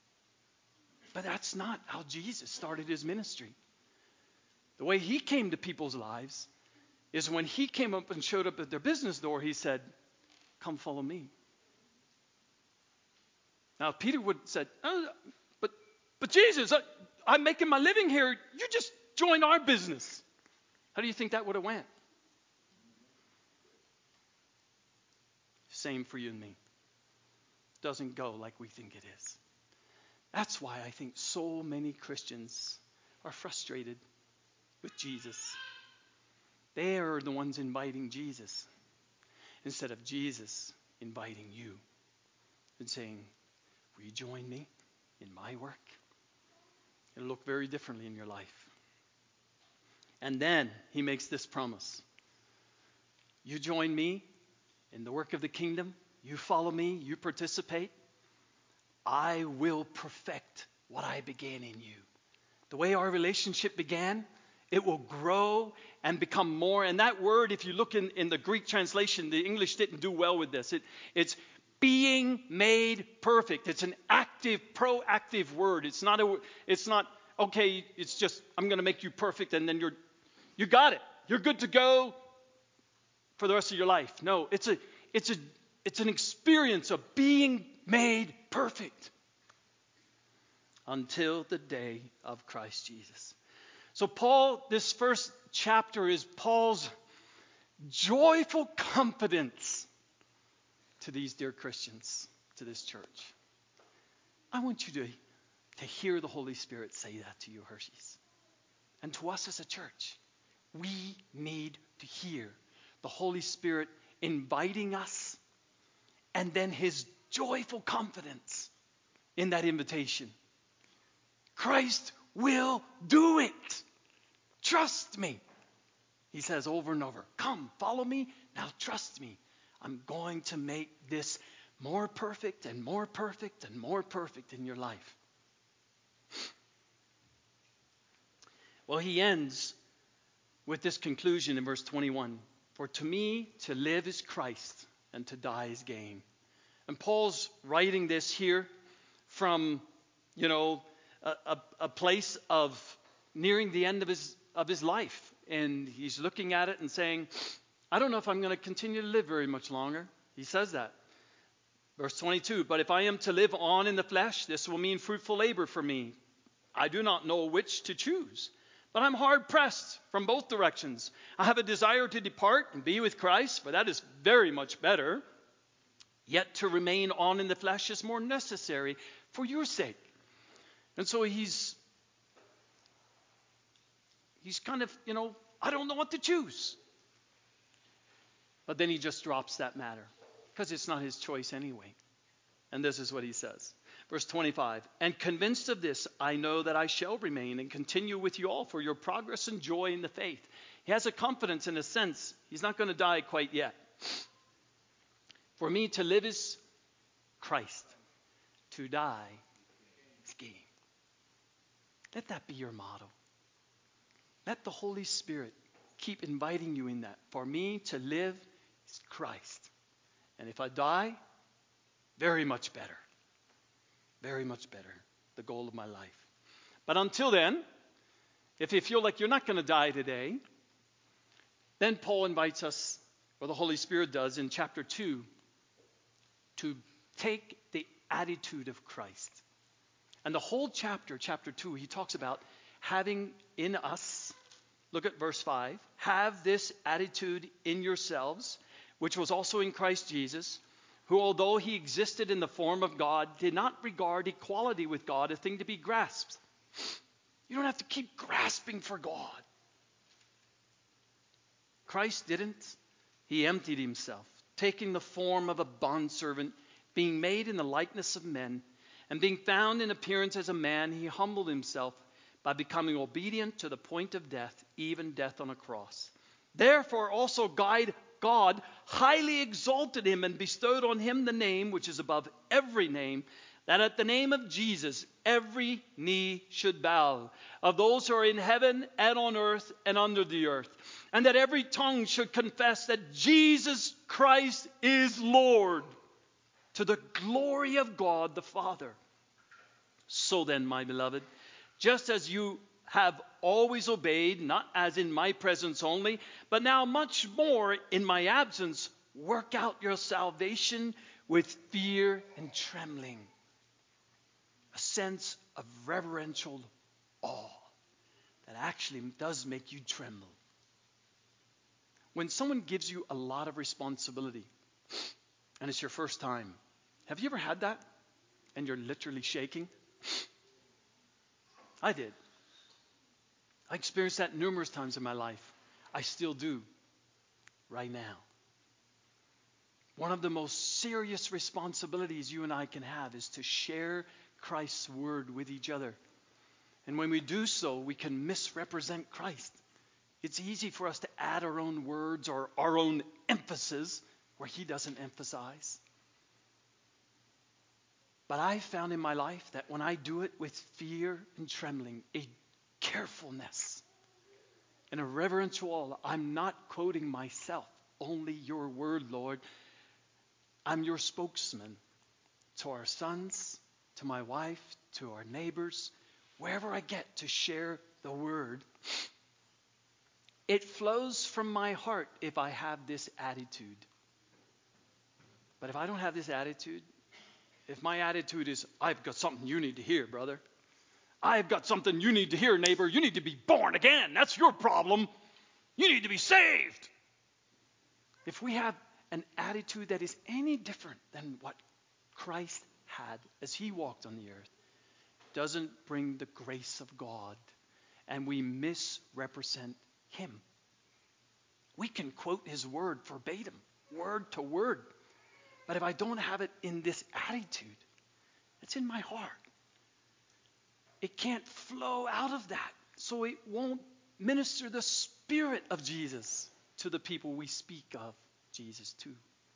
But that's not how Jesus started His ministry. The way He came to people's lives is when He came up and showed up at their business door, He said, come follow me. Now, if Peter would have said, oh, but, but Jesus, I, I'm making my living here. You just join our business. How do you think that would have went? Same for you and me. Doesn't go like we think it is. That's why I think so many Christians are frustrated with Jesus. They are the ones inviting Jesus instead of Jesus inviting you and saying, will you join me? my work. It'll look very differently in your life. And then he makes this promise. You join me in the work of the kingdom. You follow me. You participate. I will perfect what I began in you. The way our relationship began, it will grow and become more. And that word, if you look in, in the Greek translation, the English didn't do well with this. It, it's being made perfect. It's an active, proactive word. It's not, a, it's not, okay, it's just, I'm going to make you perfect and then you're, you got it. You're good to go for the rest of your life. No, it's a, it's a, it's an experience of being made perfect until the day of Christ Jesus. So Paul, this first chapter is Paul's joyful confidence to these dear Christians, to this church. I want you to, to hear the Holy Spirit say that to you, Hershey's. And to us as a church, we need to hear the Holy Spirit inviting us and then his joyful confidence in that invitation. Christ will do it. Trust me. He says over and over, come, follow me. Now trust me. I'm going to make this more perfect and more perfect and more perfect in your life. Well, he ends with this conclusion in verse twenty-one. For to me to live is Christ and to die is gain. And Paul's writing this here from, you know, a, a, a place of nearing the end of his of his life. And he's looking at it and saying, I don't know if I'm going to continue to live very much longer. He says that. Verse twenty-two, but if I am to live on in the flesh, this will mean fruitful labor for me. I do not know which to choose, but I'm hard pressed from both directions. I have a desire to depart and be with Christ, for that is very much better. Yet to remain on in the flesh is more necessary for your sake. And so he's, he's kind of, you know, I don't know what to choose. But then he just drops that matter because it's not his choice anyway. And this is what he says. Verse twenty-five, and convinced of this, I know that I shall remain and continue with you all for your progress and joy in the faith. He has a confidence in a sense. He's not going to die quite yet. For me to live is Christ. To die is gain. Let that be your motto. Let the Holy Spirit keep inviting you in that. For me to live is Christ. And if I die, very much better. Very much better. The goal of my life. But until then, if you feel like you're not going to die today, then Paul invites us, or the Holy Spirit does in chapter two, to take the attitude of Christ. And the whole chapter, chapter two, he talks about having in us, look at verse five, have this attitude in yourselves, which was also in Christ Jesus, who although he existed in the form of God, did not regard equality with God a thing to be grasped. You don't have to keep grasping for God. Christ didn't. He emptied himself, taking the form of a bondservant, being made in the likeness of men, and being found in appearance as a man, he humbled himself by becoming obedient to the point of death, even death on a cross. Therefore also God, God highly exalted him and bestowed on him the name which is above every name, that at the name of Jesus every knee should bow, of those who are in heaven and on earth and under the earth, and that every tongue should confess that Jesus Christ is Lord, to the glory of God the Father. So then, my beloved, just as you have always obeyed, not as in my presence only, but now much more in my absence, work out your salvation with fear and trembling. A sense of reverential awe that actually does make you tremble. When someone gives you a lot of responsibility and it's your first time, have you ever had that? And you're literally shaking? I did. I experienced that numerous times in my life. I still do right now. One of the most serious responsibilities you and I can have is to share Christ's word with each other. And when we do so, we can misrepresent Christ. It's easy for us to add our own words or our own emphasis where he doesn't emphasize. But I found in my life that when I do it with fear and trembling, a carefulness and a reverential awe, I'm not quoting myself, only your word, Lord. I'm your spokesman to our sons, to my wife, to our neighbors, wherever I get to share the word. It flows from my heart if I have this attitude. But if I don't have this attitude, if my attitude is, I've got something you need to hear, brother. I've got something you need to hear, neighbor. You need to be born again. That's your problem. You need to be saved. If we have an attitude that is any different than what Christ had as he walked on the earth, doesn't bring the grace of God, and we misrepresent him. We can quote his word verbatim, word to word. But if I don't have it in this attitude, it's in my heart. It can't flow out of that. So it won't minister the Spirit of Jesus to the people we speak of Jesus to.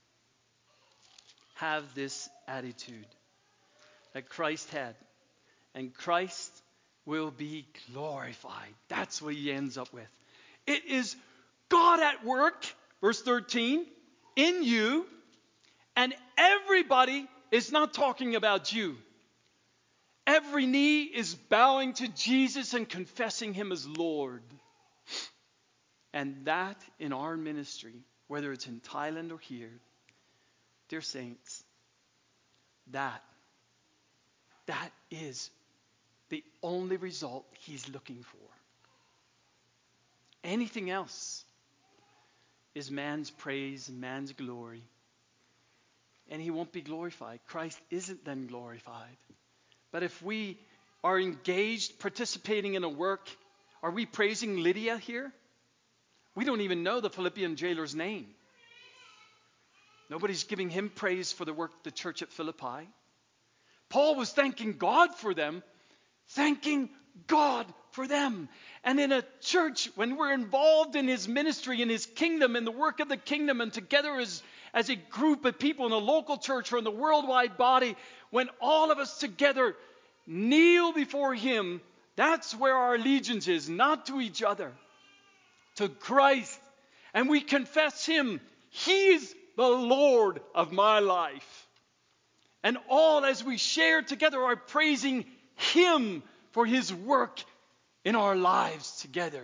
Have this attitude that Christ had. And Christ will be glorified. That's what he ends up with. It is God at work, verse thirteen, in you. And everybody is not talking about you. Every knee is bowing to Jesus and confessing him as Lord. And that in our ministry, whether it's in Thailand or here, dear saints, that, that is the only result he's looking for. Anything else is man's praise, man's glory. And he won't be glorified. Christ isn't then glorified. But if we are engaged, participating in a work, are we praising Lydia here? We don't even know the Philippian jailer's name. Nobody's giving him praise for the work of the church at Philippi. Paul was thanking God for them, thanking God for them. And in a church, when we're involved in his ministry, in his kingdom, in the work of the kingdom, and together as, as a group of people in a local church or in the worldwide body, when all of us together kneel before him, that's where our allegiance is, not to each other, to Christ. And we confess him. He is the Lord of my life. And all as we share together are praising him for his work in our lives together.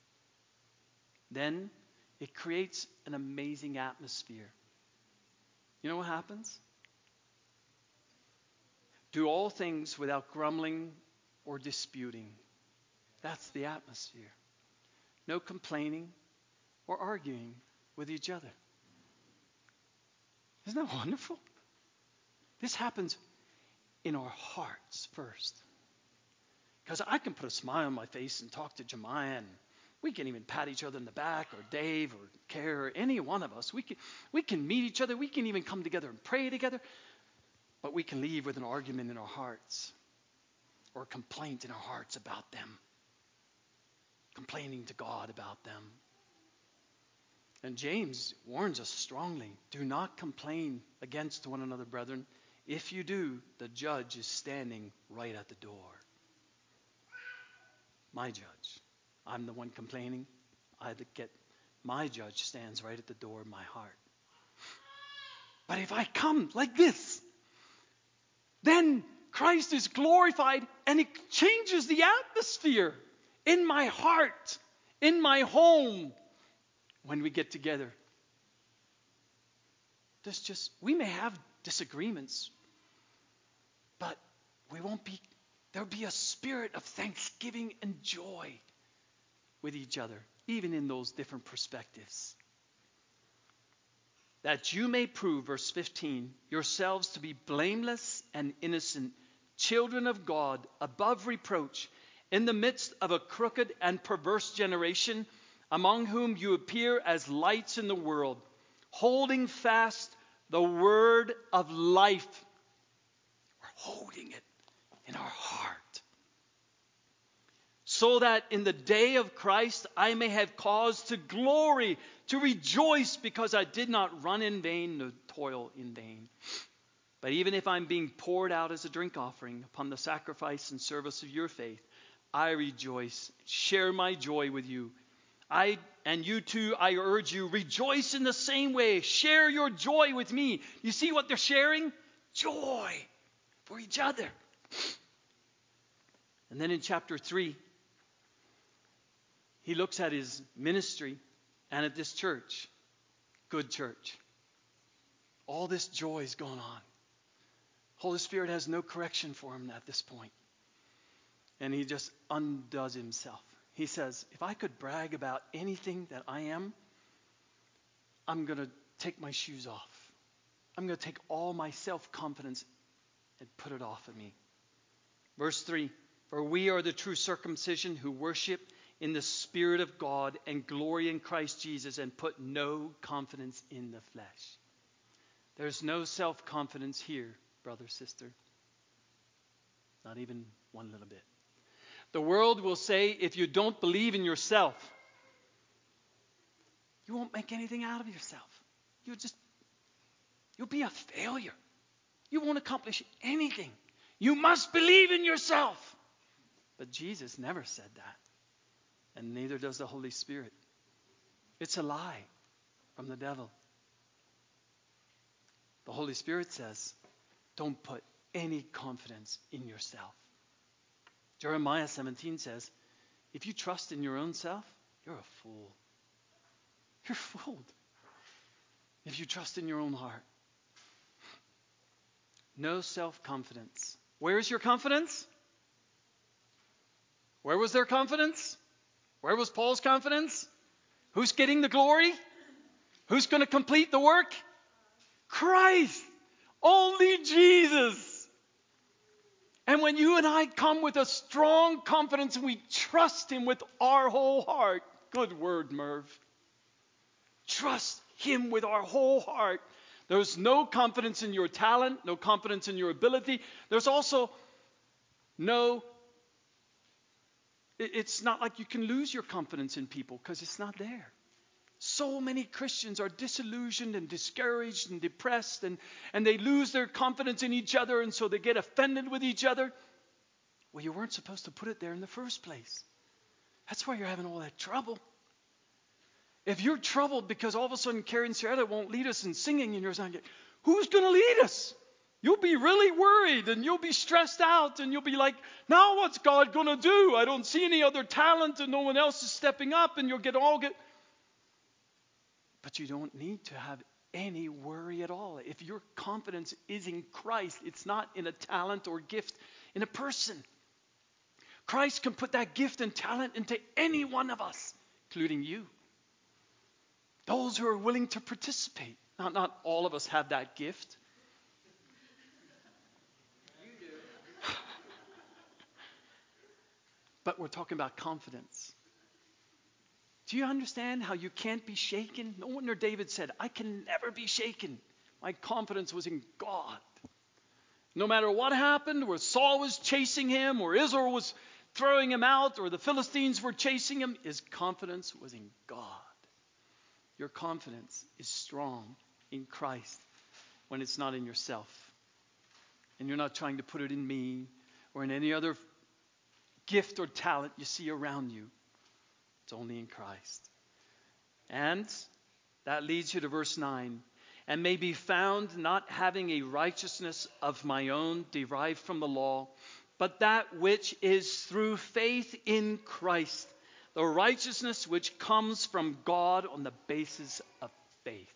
Then it creates an amazing atmosphere. You know what happens? Do all things without grumbling or disputing. That's the atmosphere. No complaining or arguing with each other. Isn't that wonderful? This happens in our hearts first. Because I can put a smile on my face and talk to Jemiah, and we can even pat each other in the back, or Dave, or Kara, or any one of us. We can, we can meet each other. We can even come together and pray together. But we can leave with an argument in our hearts, or a complaint in our hearts about them. Complaining to God about them. And James warns us strongly, do not complain against one another, brethren. If you do, the judge is standing right at the door. My judge. I'm the one complaining. I get my judge stands right at the door of my heart. But if I come like this, then Christ is glorified, and it changes the atmosphere in my heart, in my home, when we get together. There's just, we may have disagreements, but we won't be, there'll be a spirit of thanksgiving and joy with each other, even in those different perspectives. That you may prove, verse fifteen, yourselves to be blameless and innocent, children of God, above reproach, in the midst of a crooked and perverse generation, among whom you appear as lights in the world, holding fast the word of life. We're holding it. our heart, so that in the day of Christ I may have cause to glory, to rejoice, because I did not run in vain nor toil in vain. But even if I'm being poured out as a drink offering upon the sacrifice and service of your faith, I rejoice, share my joy with you. I and you too, I urge you, rejoice in the same way. Share your joy with me. You see what they're sharing? Joy for each other. And then in chapter three, he looks at his ministry and at this church. Good church. All this joy is going on. Holy Spirit has no correction for him at this point. And he just undoes himself. He says, if I could brag about anything that I am, I'm going to take my shoes off. I'm going to take all my self-confidence and put it off of me. Verse three, for we are the true circumcision who worship in the Spirit of God and glory in Christ Jesus and put no confidence in the flesh. There's no self-confidence here, brother, sister. Not even one little bit. The world will say if you don't believe in yourself, you won't make anything out of yourself. You'll just, you'll be a failure. You won't accomplish anything. You must believe in yourself. But Jesus never said that. And neither does the Holy Spirit. It's a lie from the devil. The Holy Spirit says, don't put any confidence in yourself. Jeremiah seventeen says, if you trust in your own self, you're a fool. You're fooled. If you trust in your own heart. No self-confidence. Where is your confidence? Where was their confidence? Where was Paul's confidence? Who's getting the glory? Who's going to complete the work? Christ. Only Jesus. And when you and I come with a strong confidence and we trust Him with our whole heart, good word, Merv. Trust Him with our whole heart. There's no confidence in your talent, no confidence in your ability. There's also no, it's not like you can lose your confidence in people because it's not there. So many Christians are disillusioned and discouraged and depressed, and, and they lose their confidence in each other, and so they get offended with each other. Well, you weren't supposed to put it there in the first place. That's why you're having all that trouble. If you're troubled because all of a sudden Carrie and Sarah won't lead us in singing, and you're saying, who's going to lead us? You'll be really worried, and you'll be stressed out, and you'll be like, now what's God going to do? I don't see any other talent, and no one else is stepping up, and you'll get all get... But you don't need to have any worry at all. If your confidence is in Christ, it's not in a talent or gift in a person. Christ can put that gift and talent into any one of us, including you. Those who are willing to participate. Not, not all of us have that gift. You do. But we're talking about confidence. Do you understand how you can't be shaken? No wonder David said, I can never be shaken. My confidence was in God. No matter what happened, where Saul was chasing him, or Israel was throwing him out, or the Philistines were chasing him, his confidence was in God. Your confidence is strong in Christ when it's not in yourself. And you're not trying to put it in me or in any other gift or talent you see around you. It's only in Christ. And that leads you to verse nine. And may be found not having a righteousness of my own derived from the law, but that which is through faith in Christ, the righteousness which comes from God on the basis of faith.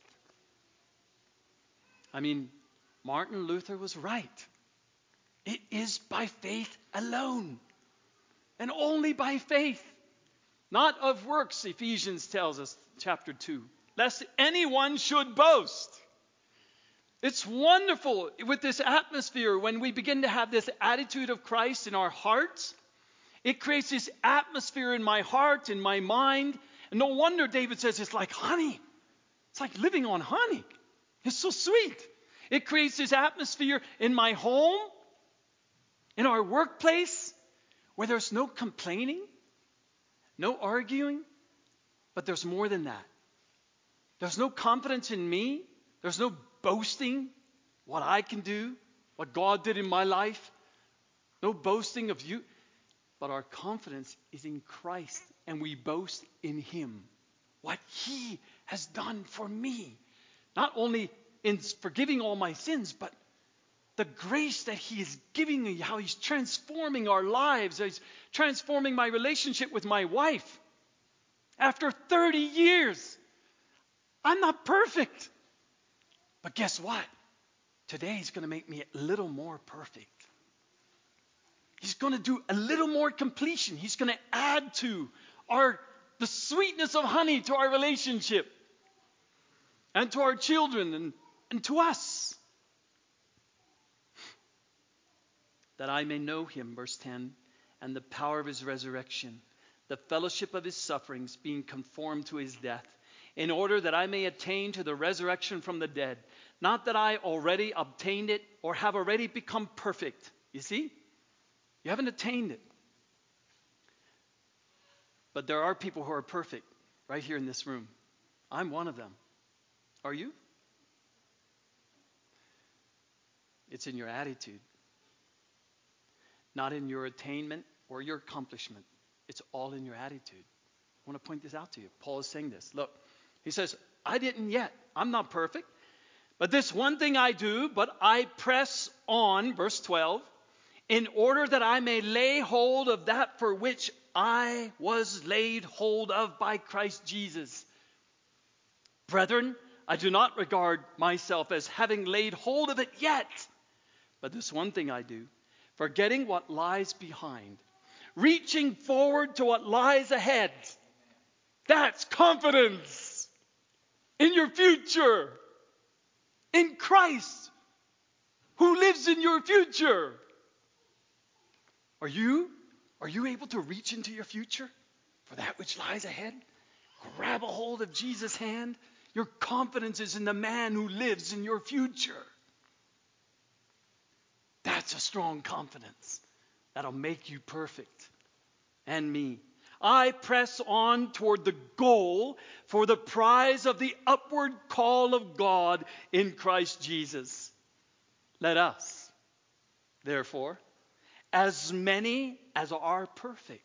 I mean, Martin Luther was right. It is by faith alone, and only by faith. Not of works, Ephesians tells us, chapter two, lest anyone should boast. It's wonderful with this atmosphere when we begin to have this attitude of Christ in our hearts. It creates this atmosphere in my heart, in my mind. And no wonder David says it's like honey. It's like living on honey. It's so sweet. It creates this atmosphere in my home. in our workplace where there's no complaining, no arguing, but there's more than that. There's no confidence in me. There's no boasting what I can do, what God did in my life. No boasting of you. But our confidence is in Christ, and we boast in Him. What He has done for me. Not only in forgiving all my sins, but the grace that He is giving me, how He's transforming our lives, how He's transforming my relationship with my wife. After thirty years, I'm not perfect. But guess what? Today He's going to make me a little more perfect. He's going to do a little more completion. He's going to add to our the sweetness of honey to our relationship and to our children and, and to us. That I may know Him, verse ten, and the power of His resurrection, the fellowship of His sufferings, being conformed to His death, in order that I may attain to the resurrection from the dead. Not that I already obtained it or have already become perfect. You see? You haven't attained it. But there are people who are perfect right here in this room. I'm one of them. Are you? It's in your attitude. Not in your attainment or your accomplishment. It's all in your attitude. I want to point this out to you. Paul is saying this. Look, he says, I didn't yet. I'm not perfect. But this one thing I do, but I press on, verse twelve, in order that I may lay hold of that for which I was laid hold of by Christ Jesus. Brethren, I do not regard myself as having laid hold of it yet. But this one thing I do, forgetting what lies behind, reaching forward to what lies ahead. That's confidence in your future, in Christ, who lives in your future. Are you, are you able to reach into your future for that which lies ahead? Grab a hold of Jesus' hand. Your confidence is in the man who lives in your future. That's a strong confidence that'll make you perfect. And me. I press on toward the goal for the prize of the upward call of God in Christ Jesus. Let us, therefore, as many as are perfect,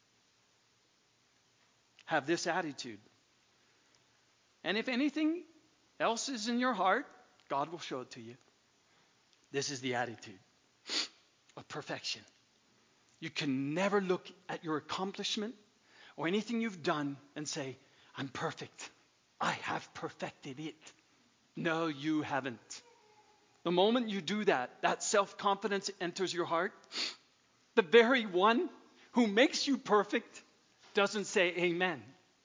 have this attitude. And if anything else is in your heart, God will show it to you. This is the attitude of perfection. You can never look at your accomplishment or anything you've done and say, I'm perfect. I have perfected it. No, you haven't. The moment you do that, that self-confidence enters your heart. The very one who makes you perfect doesn't say amen.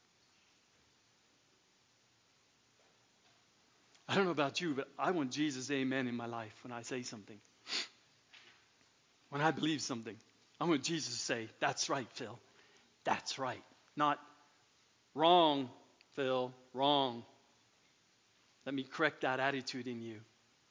I don't know about you, but I want Jesus' amen in my life when I say something. When I believe something, I want Jesus to say, that's right, Phil. That's right. Not wrong, Phil, wrong. Let me correct that attitude in you.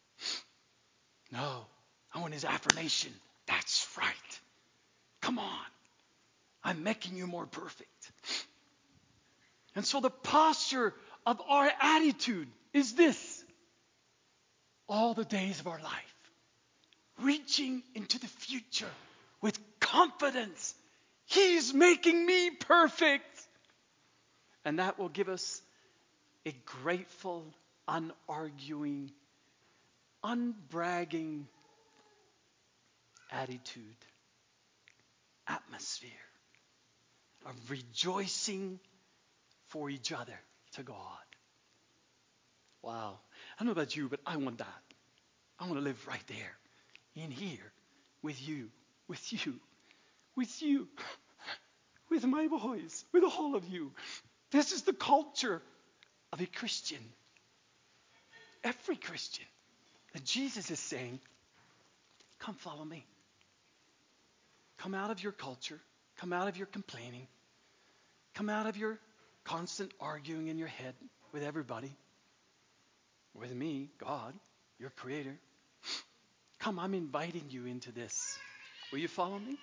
No, I want his affirmation. That's right. Come on. I'm making you more perfect. And so the posture of our attitude is this. All the days of our life. Reaching into the future with confidence. He's making me perfect. And that will give us a grateful, unarguing, unbragging attitude, atmosphere of rejoicing for each other to God. Wow. I don't know about you, but I want that. I want to live right there, in here, with you, with you, with you, with my boys, with all of you. This is the culture of a Christian. Every Christian. And Jesus is saying, come follow me. Come out of your culture. Come out of your complaining. Come out of your constant arguing in your head with everybody. With me, God, your creator. Come, I'm inviting you into this. Will you follow me?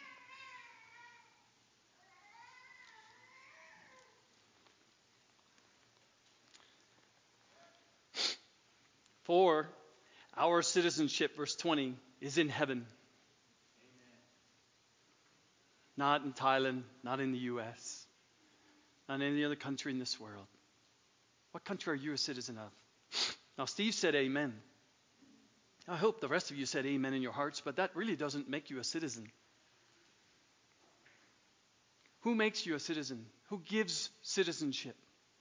For our citizenship, verse twenty, is in heaven. Not in Thailand, not in the U S, not in any other country in this world. What country are you a citizen of? Now, Steve said amen. I hope the rest of you said amen in your hearts, but that really doesn't make you a citizen. Who makes you a citizen? Who gives citizenship?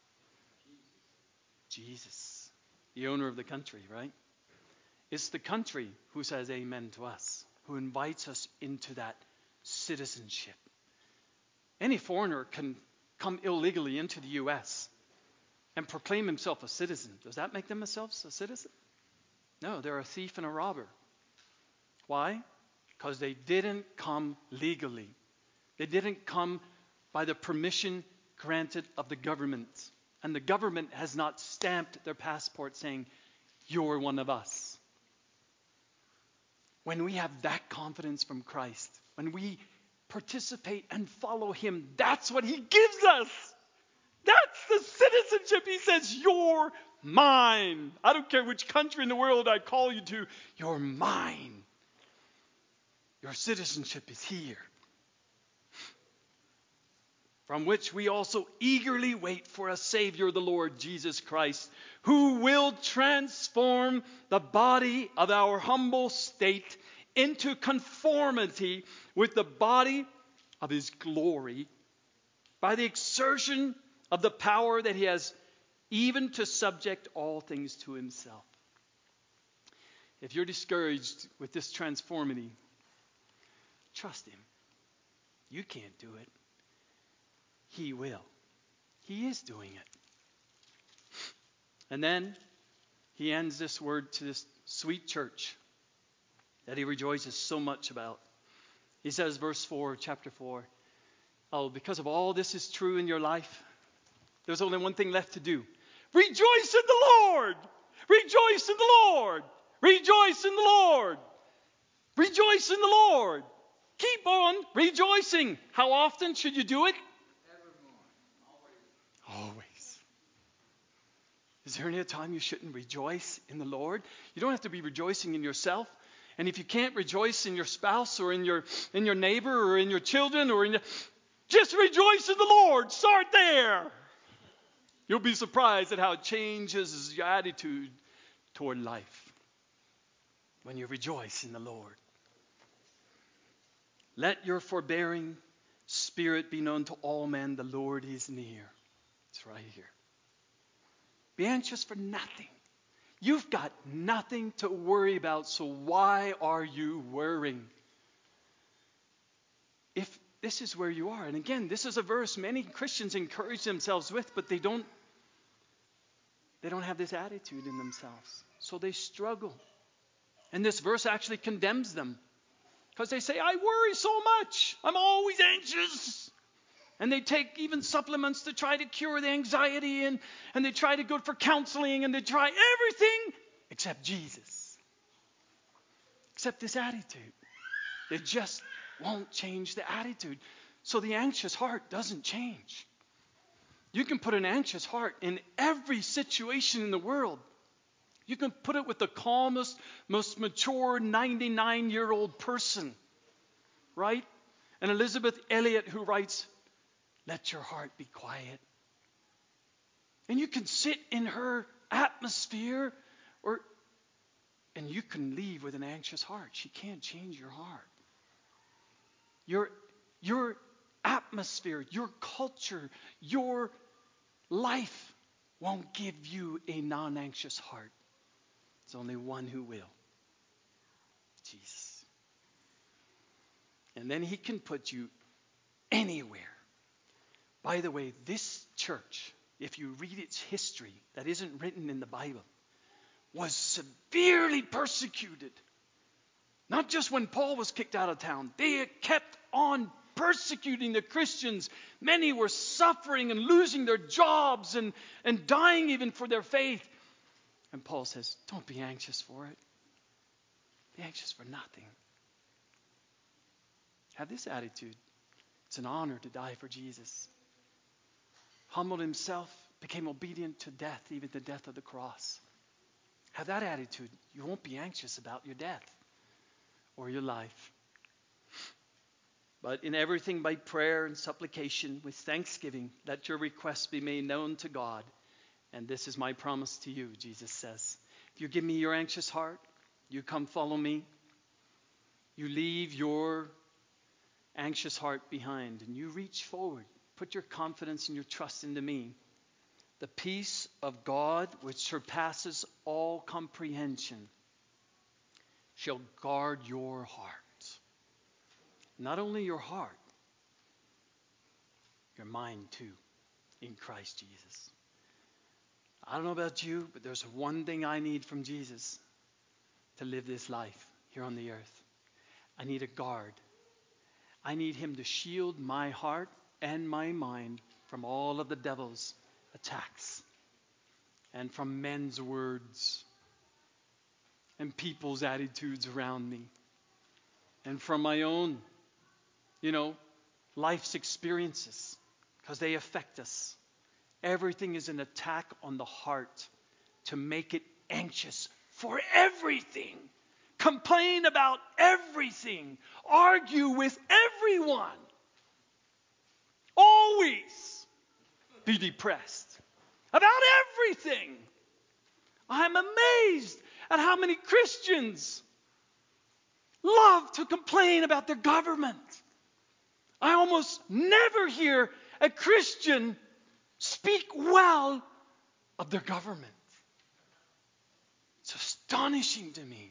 Jesus, the owner of the country, right? It's the country who says amen to us, who invites us into that citizenship. Any foreigner can come illegally into the U S and proclaim himself a citizen. Does that make them themselves a citizen? No, they're a thief and a robber. Why? Because they didn't come legally. They didn't come by the permission granted of the government. And the government has not stamped their passport saying, you're one of us. When we have that confidence from Christ, when we participate and follow him, that's what he gives us. That's the citizenship. He says, you're mine. I don't care which country in the world I call you to, you're mine. Your citizenship is here. From which we also eagerly wait for a Savior, the Lord Jesus Christ, who will transform the body of our humble state into conformity with the body of his glory by the exertion of the power that he has, even to subject all things to himself. If you're discouraged with this transformity, trust him. You can't do it. He will. He is doing it. And then he ends this word to this sweet church that he rejoices so much about. He says, verse four, chapter four, oh, because of all this is true in your life, there's only one thing left to do. Rejoice in the Lord! Rejoice in the Lord! Rejoice in the Lord! Rejoice in the Lord! Keep on rejoicing. How often should you do it? Always. Is there any time you shouldn't rejoice in the Lord? You don't have to be rejoicing in yourself. And if you can't rejoice in your spouse or in your in your neighbor or in your children or in your, just rejoice in the Lord. Start there. You'll be surprised at how it changes your attitude toward life when you rejoice in the Lord. Let your forbearing spirit be known to all men. The Lord is near. It's right here. Be anxious for nothing. You've got nothing to worry about, so why are you worrying? If this is where you are, and again, this is a verse many Christians encourage themselves with, but they don't, they don't have this attitude in themselves. So they struggle. And this verse actually condemns them. Because they say, I worry so much. I'm always anxious. And they take even supplements to try to cure the anxiety, and, and they try to go for counseling, and they try everything except Jesus. Except this attitude. They just won't change the attitude. So the anxious heart doesn't change. You can put an anxious heart in every situation in the world. You can put it with the calmest, most mature ninety-nine-year-old person, right? And Elizabeth Elliot, who writes, let your heart be quiet. And you can sit in her atmosphere, or, and you can leave with an anxious heart. She can't change your heart. Your, your atmosphere, your culture, your life won't give you a non-anxious heart. There's only one who will. Jesus. And then he can put you anywhere. By the way, this church, if you read its history that isn't written in the Bible, was severely persecuted. Not just when Paul was kicked out of town. They kept on persecuting the Christians. Many were suffering and losing their jobs and, and dying even for their faith. And Paul says, don't be anxious for it. Be anxious for nothing. Have this attitude. It's an honor to die for Jesus. Humbled himself, became obedient to death, even the death of the cross. Have that attitude. You won't be anxious about your death or your life. But in everything by prayer and supplication with thanksgiving, let your requests be made known to God. And this is my promise to you, Jesus says. If you give me your anxious heart, you come follow me. You leave your anxious heart behind and you reach forward. Put your confidence and your trust into me. The peace of God, which surpasses all comprehension, shall guard your heart. Not only your heart, your mind too, in Christ Jesus. I don't know about you, but there's one thing I need from Jesus to live this life here on the earth. I need a guard. I need him to shield my heart and my mind from all of the devil's attacks and from men's words and people's attitudes around me and from my own, you know, life's experiences, because they affect us. Everything is an attack on the heart to make it anxious for everything. Complain about everything. Argue with everyone. Always be depressed about everything. I'm amazed at how many Christians love to complain about their government. I almost never hear a Christian speak well of their government. It's astonishing to me.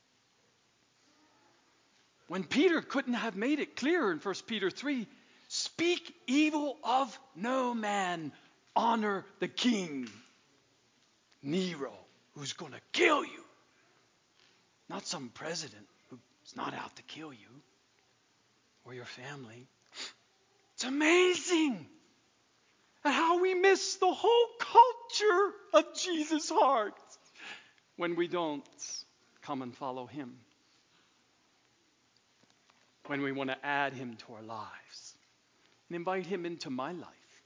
When Peter couldn't have made it clearer in First Peter three, speak evil of no man, honor the king. Nero, who's going to kill you. Not some president who's not out to kill you or your family. It's amazing at how we miss the whole culture of Jesus' heart when we don't come and follow him. When we want to add him to our lives and invite him into my life.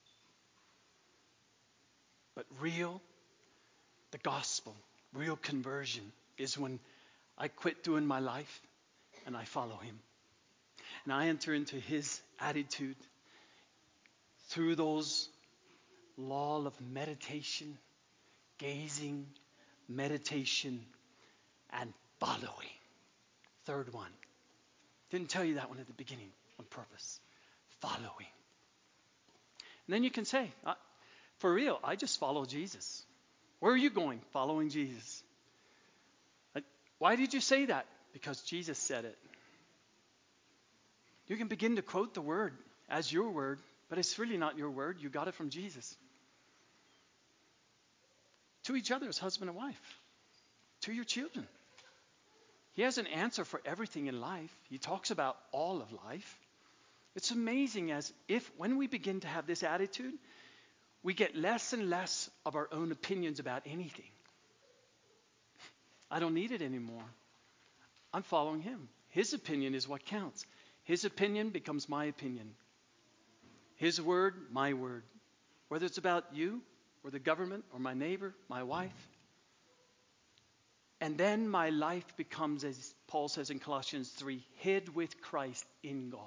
But real, the gospel, real conversion is when I quit doing my life and I follow him. And I enter into his attitude through those law of meditation, gazing, meditation, and following. Third one. Didn't tell you that one at the beginning on purpose. Following. And then you can say, uh, for real, I just follow Jesus. Where are you going? Following Jesus. Uh, why did you say that? Because Jesus said it. You can begin to quote the word as your word, but it's really not your word. You got it from Jesus. To each other as husband and wife. To your children. He has an answer for everything in life. He talks about all of life. It's amazing as if when we begin to have this attitude, we get less and less of our own opinions about anything. I don't need it anymore. I'm following him. His opinion is what counts. His opinion becomes my opinion. His word, my word. Whether it's about you or the government or my neighbor, my wife. And then my life becomes, as Paul says in Colossians three, hid with Christ in God.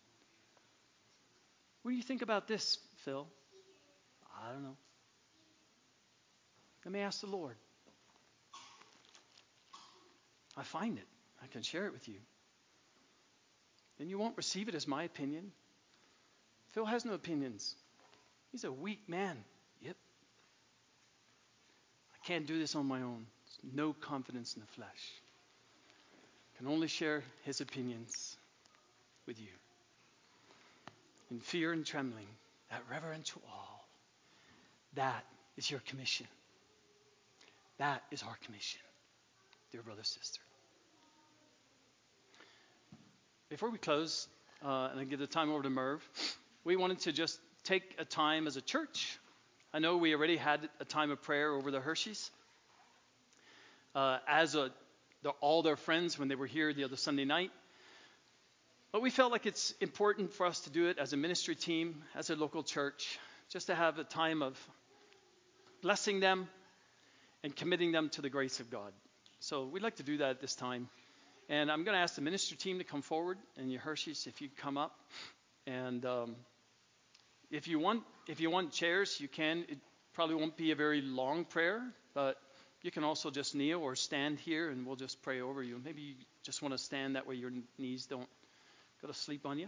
What do you think about this, Phil? I don't know. Let me ask the Lord. I find it. I can share it with you. And you won't receive it as my opinion. Phil has no opinions. He's a weak man. Yep. I can't do this on my own. There's no confidence in the flesh. I can only share his opinions with you. In fear and trembling, that reverential awe, that is your commission. That is our commission, dear brother, sister. Before we close, uh, and I give the time over to Merv, we wanted to just take a time as a church. I know we already had a time of prayer over the Hershey's. Uh, as a, the, all their friends when they were here the other Sunday night. But we felt like it's important for us to do it as a ministry team, as a local church, just to have a time of blessing them and committing them to the grace of God. So we'd like to do that at this time. And I'm going to ask the ministry team to come forward, and you Hershey's, if you come up. And um, if you want, if you want chairs, you can. It probably won't be a very long prayer, but you can also just kneel or stand here, and we'll just pray over you. Maybe you just want to stand, that way your knees don't go to sleep on you.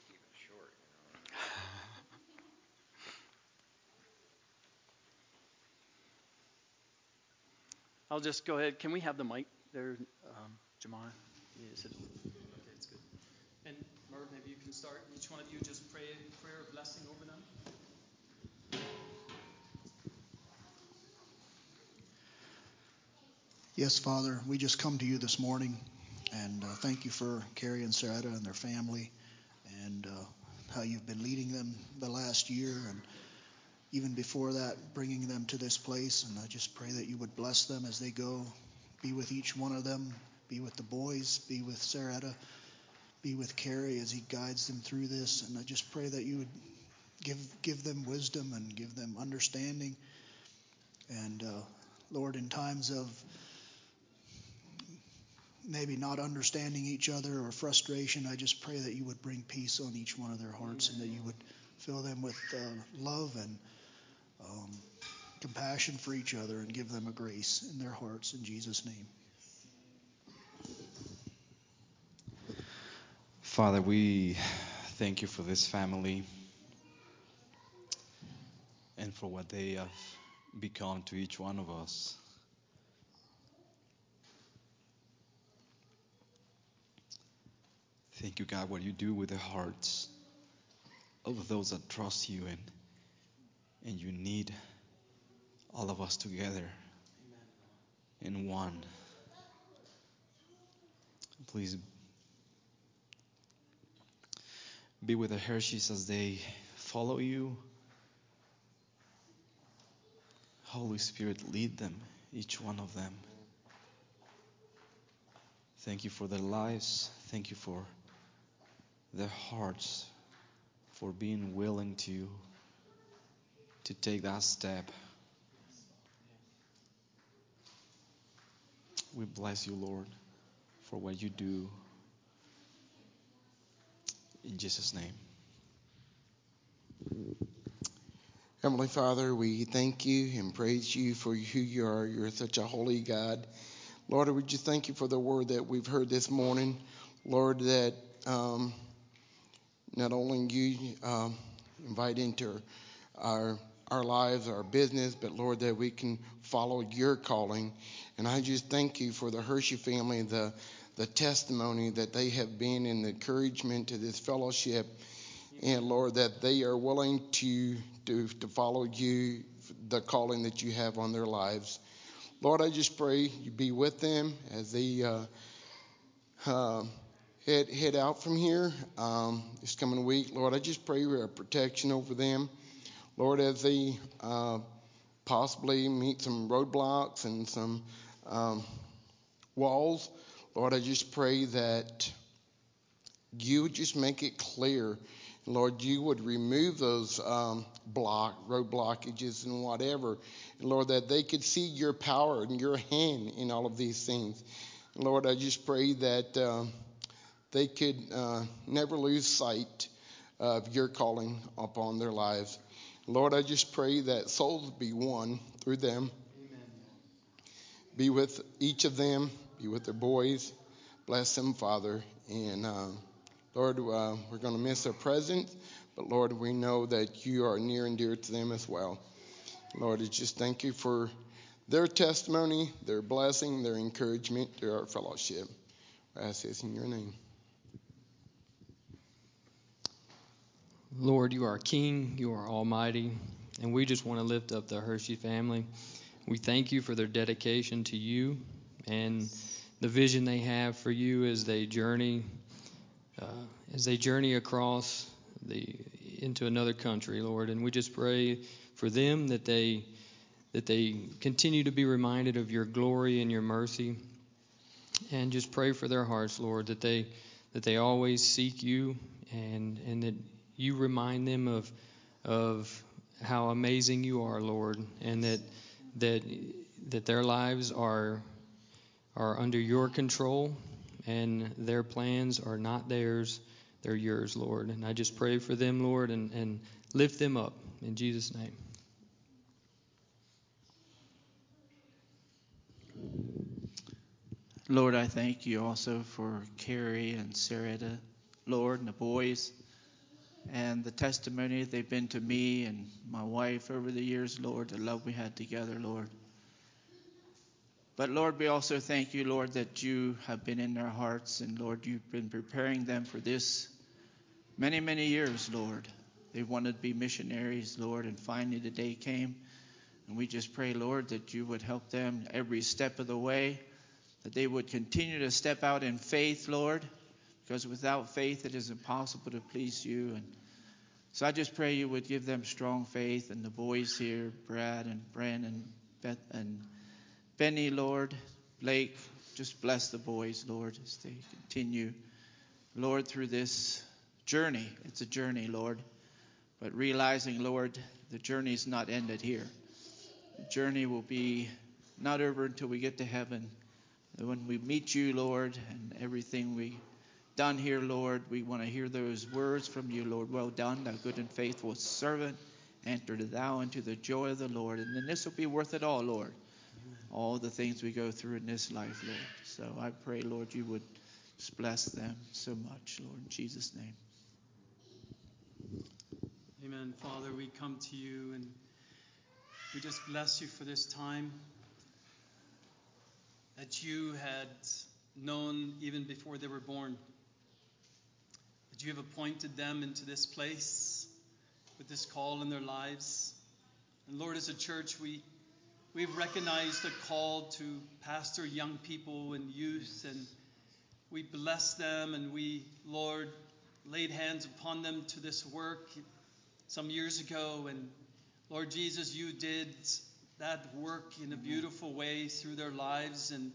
I'll just go ahead. Can we have the mic there, um, Jamar? Is it? Okay, it's good. And Merv, maybe you can start. Each one of you just pray a prayer of blessing over them. Yes, Father, we just come to you this morning, and uh, thank you for Carrie and Saretta and their family, and uh, how you've been leading them the last year, and even before that, bringing them to this place. And I just pray that you would bless them as they go. Be with each one of them. Be with the boys. Be with Saretta. Be with Carrie as he guides them through this. And I just pray that you would give give them wisdom and give them understanding. And uh, Lord, in times of maybe not understanding each other or frustration, I just pray that you would bring peace on each one of their hearts, and that you would fill them with uh, love and um, compassion for each other, and give them a grace in their hearts, in Jesus' name. Father, we thank you for this family and for what they have become to each one of us. Thank you, God, what you do with the hearts of those that trust you, and and you need all of us together in one. Please be with the Hershey's as they follow you. Holy Spirit, lead them, each one of them. Thank you for their lives. Thank you for their hearts, for being willing to to take that step. We bless you, Lord, for what you do. In Jesus' name. Heavenly Father, we thank you and praise you for who you are. You're such a holy God. Lord, we just thank you for the word that we've heard this morning. Lord, that um, not only you um, invite into our our lives, our business, but Lord, that we can follow your calling. And I just thank you for the Hershey family, the the testimony that they have been, and the encouragement to this fellowship. And Lord, that they are willing to, to, to follow you, the calling that you have on their lives. Lord, I just pray you be with them as they uh, uh, head, head out from here um, this coming week. Lord, I just pray your protection over them. Lord, as they uh, possibly meet some roadblocks and some um, walls, Lord, I just pray that you would just make it clear. Lord, you would remove those um, block, road blockages and whatever. And Lord, that they could see your power and your hand in all of these things. And Lord, I just pray that uh, they could uh, never lose sight of your calling upon their lives. Lord, I just pray that souls be won through them. Amen. Be with each of them. Be with their boys. Bless them, Father. And uh, Lord, uh, we're going to miss their presence. But Lord, we know that you are near and dear to them as well. Lord, I just thank you for their testimony, their blessing, their encouragement, their fellowship. I ask this in your name. Lord, you are King, you are Almighty, and we just want to lift up the Hershey family. We thank you for their dedication to you and the vision they have for you as they journey, uh, as they journey across the into another country, Lord. And we just pray for them that they that they continue to be reminded of your glory and your mercy, and just pray for their hearts, Lord, that they that they always seek you, and and that you remind them of of how amazing you are, Lord, and that that that their lives are are under your control, and their plans are not theirs, they're yours, Lord. And I just pray for them, Lord, and, and lift them up in Jesus' name. Lord, I thank you also for Carrie and Sarita, Lord, and the boys, and the testimony they've been to me and my wife over the years, Lord, the love we had together, Lord. But Lord, we also thank you, Lord, that you have been in their hearts, and Lord, you've been preparing them for this many, many years, Lord. They wanted to be missionaries, Lord, and finally the day came. And we just pray, Lord, that you would help them every step of the way, that they would continue to step out in faith, Lord, because without faith it is impossible to please you. And so I just pray you would give them strong faith, and the boys here, Brad and Brandon, Beth and Benny, Lord, Blake, just bless the boys, Lord, as they continue, Lord, through this journey. It's a journey, Lord, but realizing, Lord, the journey is not ended here. The journey will be not over until we get to heaven. And when we meet you, Lord, and everything we done here, Lord, we want to hear those words from you, Lord. Well done, thou good and faithful servant. Enter thou into the joy of the Lord. And then this will be worth it all, Lord. All the things we go through in this life, Lord. So I pray, Lord, you would just bless them so much, Lord, in Jesus' name. Amen. Father, we come to you and we just bless you for this time that you had known even before they were born. That you have appointed them into this place with this call in their lives. And Lord, as a church, we We've recognized the call to pastor young people and youth, and we bless them, and we, Lord, laid hands upon them to this work some years ago. And Lord Jesus, you did that work in a beautiful way through their lives. And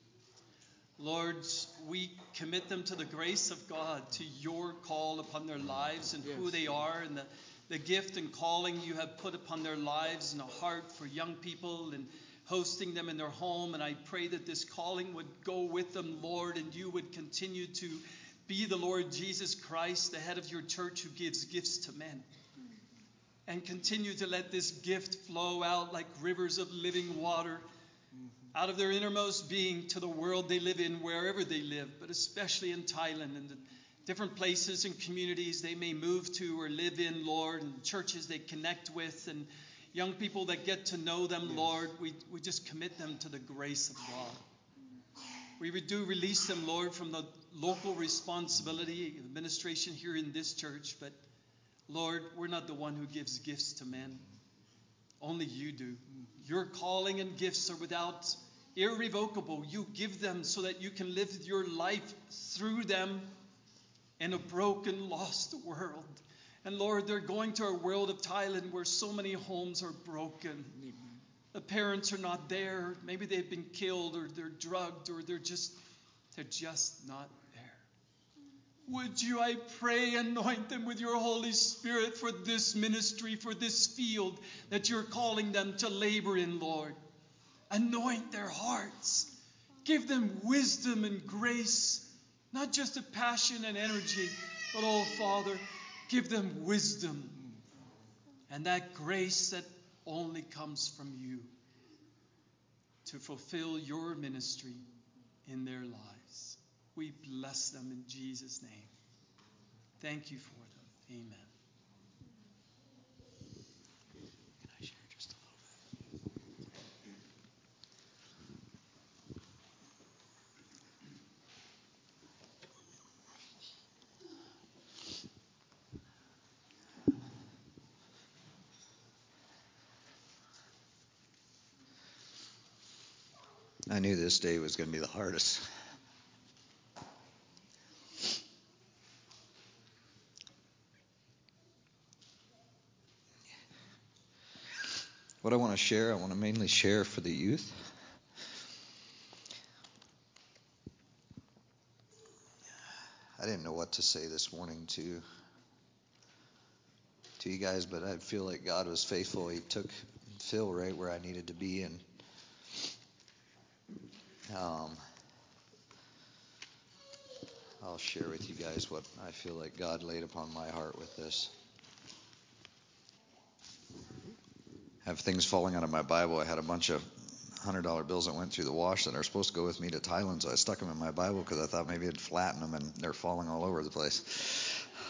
Lord, we commit them to the grace of God, to your call upon their lives and who they are, and the the gift and calling you have put upon their lives and a heart for young people and hosting them in their home. And I pray that this calling would go with them, Lord, and you would continue to be the Lord Jesus Christ, the head of your church, who gives gifts to men. And continue to let this gift flow out like rivers of living water out of their innermost being to the world they live in, wherever they live, but especially in Thailand and the different places and communities they may move to or live in, Lord, and churches they connect with, and young people that get to know them, yes. Lord. We, we just commit them to the grace of God. We do release them, Lord, from the local responsibility of administration here in this church, but Lord, we're not the one who gives gifts to men. Only you do. Your calling and gifts are without irrevocable. You give them so that you can live your life through them in a broken, lost world. And Lord, they're going to a world of Thailand where so many homes are broken. Amen. The parents are not there. Maybe they've been killed, or they're drugged, or they're just they're just not there. Would you, I pray, anoint them with your Holy Spirit for this ministry, for this field that you're calling them to labor in, Lord. Anoint their hearts. Give them wisdom and grace. Not just a passion and energy, but, oh, Father, give them wisdom and that grace that only comes from you to fulfill your ministry in their lives. We bless them in Jesus' name. Thank you for them. Amen. Can I share just a I knew this day was going to be the hardest. What I want to share, I want to mainly share for the youth. I didn't know what to say this morning to to you guys, but I feel like God was faithful. He took Phil right where I needed to be, and um, I'll share with you guys what I feel like God laid upon my heart with this. I have things falling out of my Bible. I had a bunch of one hundred dollar bills that went through the wash that are supposed to go with me to Thailand, so I stuck them in my Bible because I thought maybe it'd flatten them, and they're falling all over the place.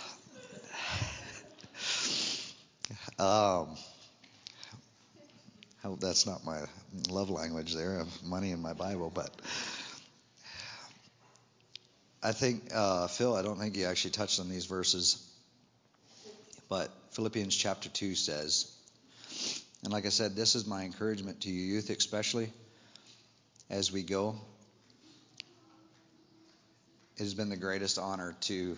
Um, I hope that's not my love language there of money in my Bible, but I think, uh, Phil, I don't think you actually touched on these verses, but Philippians chapter two says, and like I said, this is my encouragement to you youth, especially as we go. It has been the greatest honor to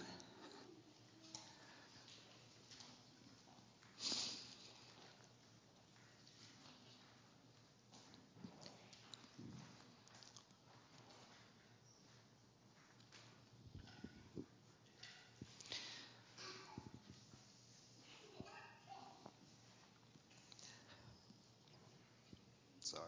Sorry.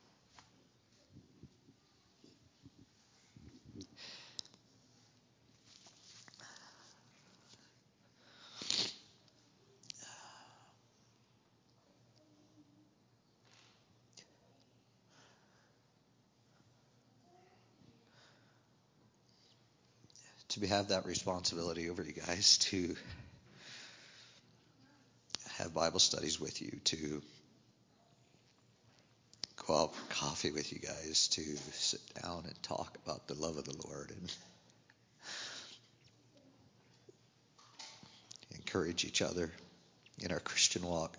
To have that responsibility over you guys, to have Bible studies with you, to go out for coffee with you guys, to sit down and talk about the love of the Lord and encourage each other in our Christian walk.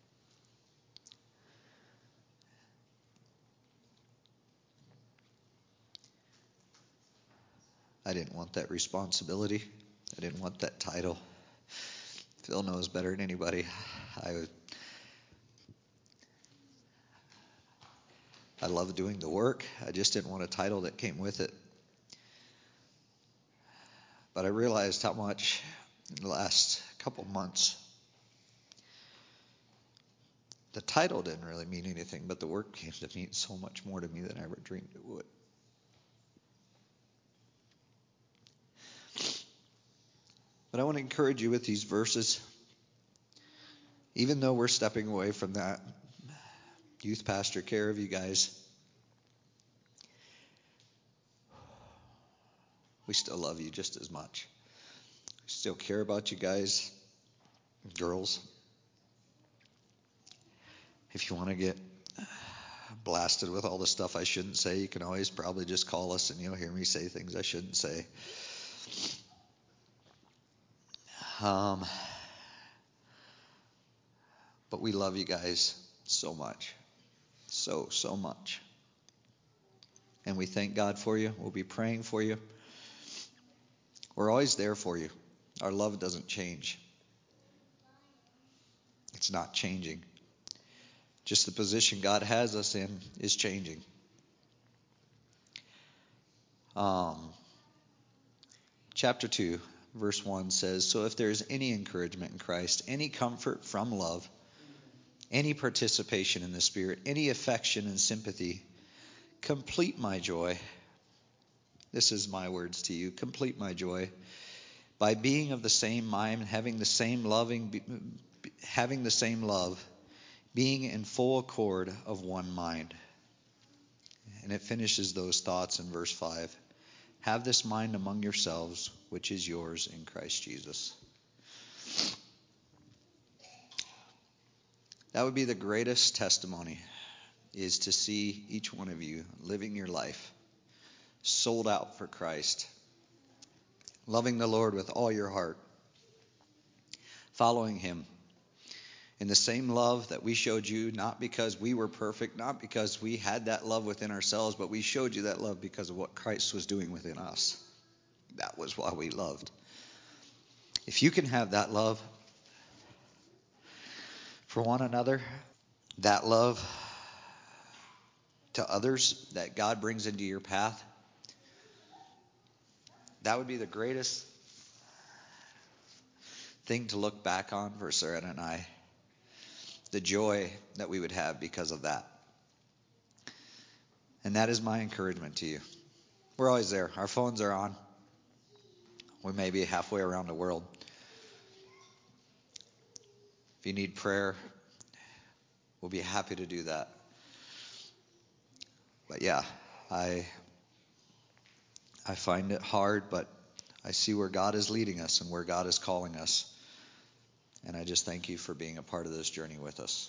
I didn't want that responsibility. I didn't want that title. Phil knows better than anybody. I would, I love doing the work. I just didn't want a title that came with it. But I realized how much in the last couple months the title didn't really mean anything, but the work came to mean so much more to me than I ever dreamed it would. But I want to encourage you with these verses. Even though we're stepping away from that youth pastor care of you guys, we still love you just as much. We still care about you guys, girls. If you want to get blasted with all the stuff I shouldn't say, you can always probably just call us and you'll hear me say things I shouldn't say. Um, but we love you guys so much. So, so much. And we thank God for you. We'll be praying for you. We're always there for you. Our love doesn't change. It's not changing. Just the position God has us in is changing. Um, chapter two, verse one says, so if there is any encouragement in Christ, any comfort from love, any participation in the Spirit, any affection and sympathy, complete my joy. This is my words to you. Complete my joy by being of the same mind, having the same loving, having the same love, being in full accord of one mind. And it finishes those thoughts in verse five. Have this mind among yourselves, which is yours in Christ Jesus. That would be the greatest testimony, is to see each one of you living your life sold out for Christ, loving the Lord with all your heart, following Him in the same love that we showed you, not because we were perfect, not because we had that love within ourselves, but we showed you that love because of what Christ was doing within us. That was why we loved. If you can have that love for one another, that love to others that God brings into your path, that would be the greatest thing to look back on for Sarah and I. The joy that we would have because of that. And that is my encouragement to you. We're always there. Our phones are on. We may be halfway around the world. If you need prayer, we'll be happy to do that. But yeah, I I find it hard, but I see where God is leading us and where God is calling us. And I just thank you for being a part of this journey with us.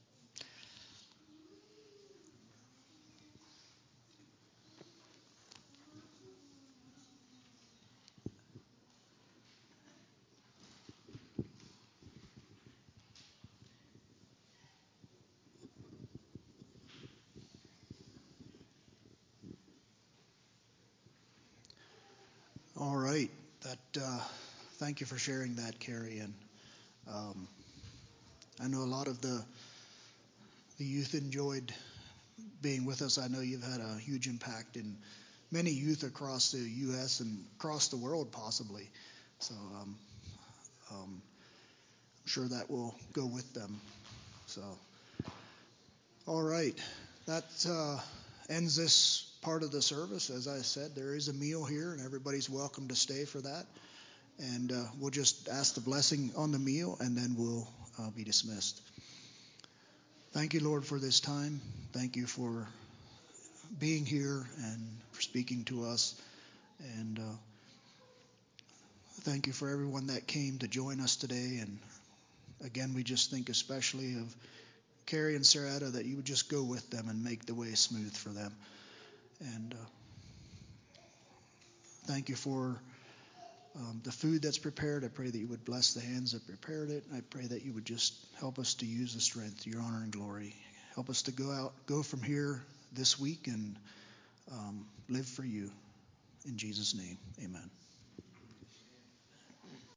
All right. That. Uh, thank you for sharing that, Carrie. And um, I know a lot of the the youth enjoyed being with us. I know you've had a huge impact in many youth across the U S and across the world, possibly. So um, um, I'm sure that will go with them. So, all right. That uh, ends this part of the service. As I said, there is a meal here, and everybody's welcome to stay for that. And uh, we'll just ask the blessing on the meal, and then we'll uh, be dismissed. Thank you, Lord, for this time. Thank you for being here and for speaking to us. And uh, thank you for everyone that came to join us today. And again, we just think especially of Carrie and Sarah, that you would just go with them and make the way smooth for them. And uh, thank you for um, the food that's prepared. I pray that you would bless the hands that prepared it. I pray that you would just help us to use the strength to your honor and glory. Help us to go out, go from here this week and um, live for you. In Jesus' name, amen.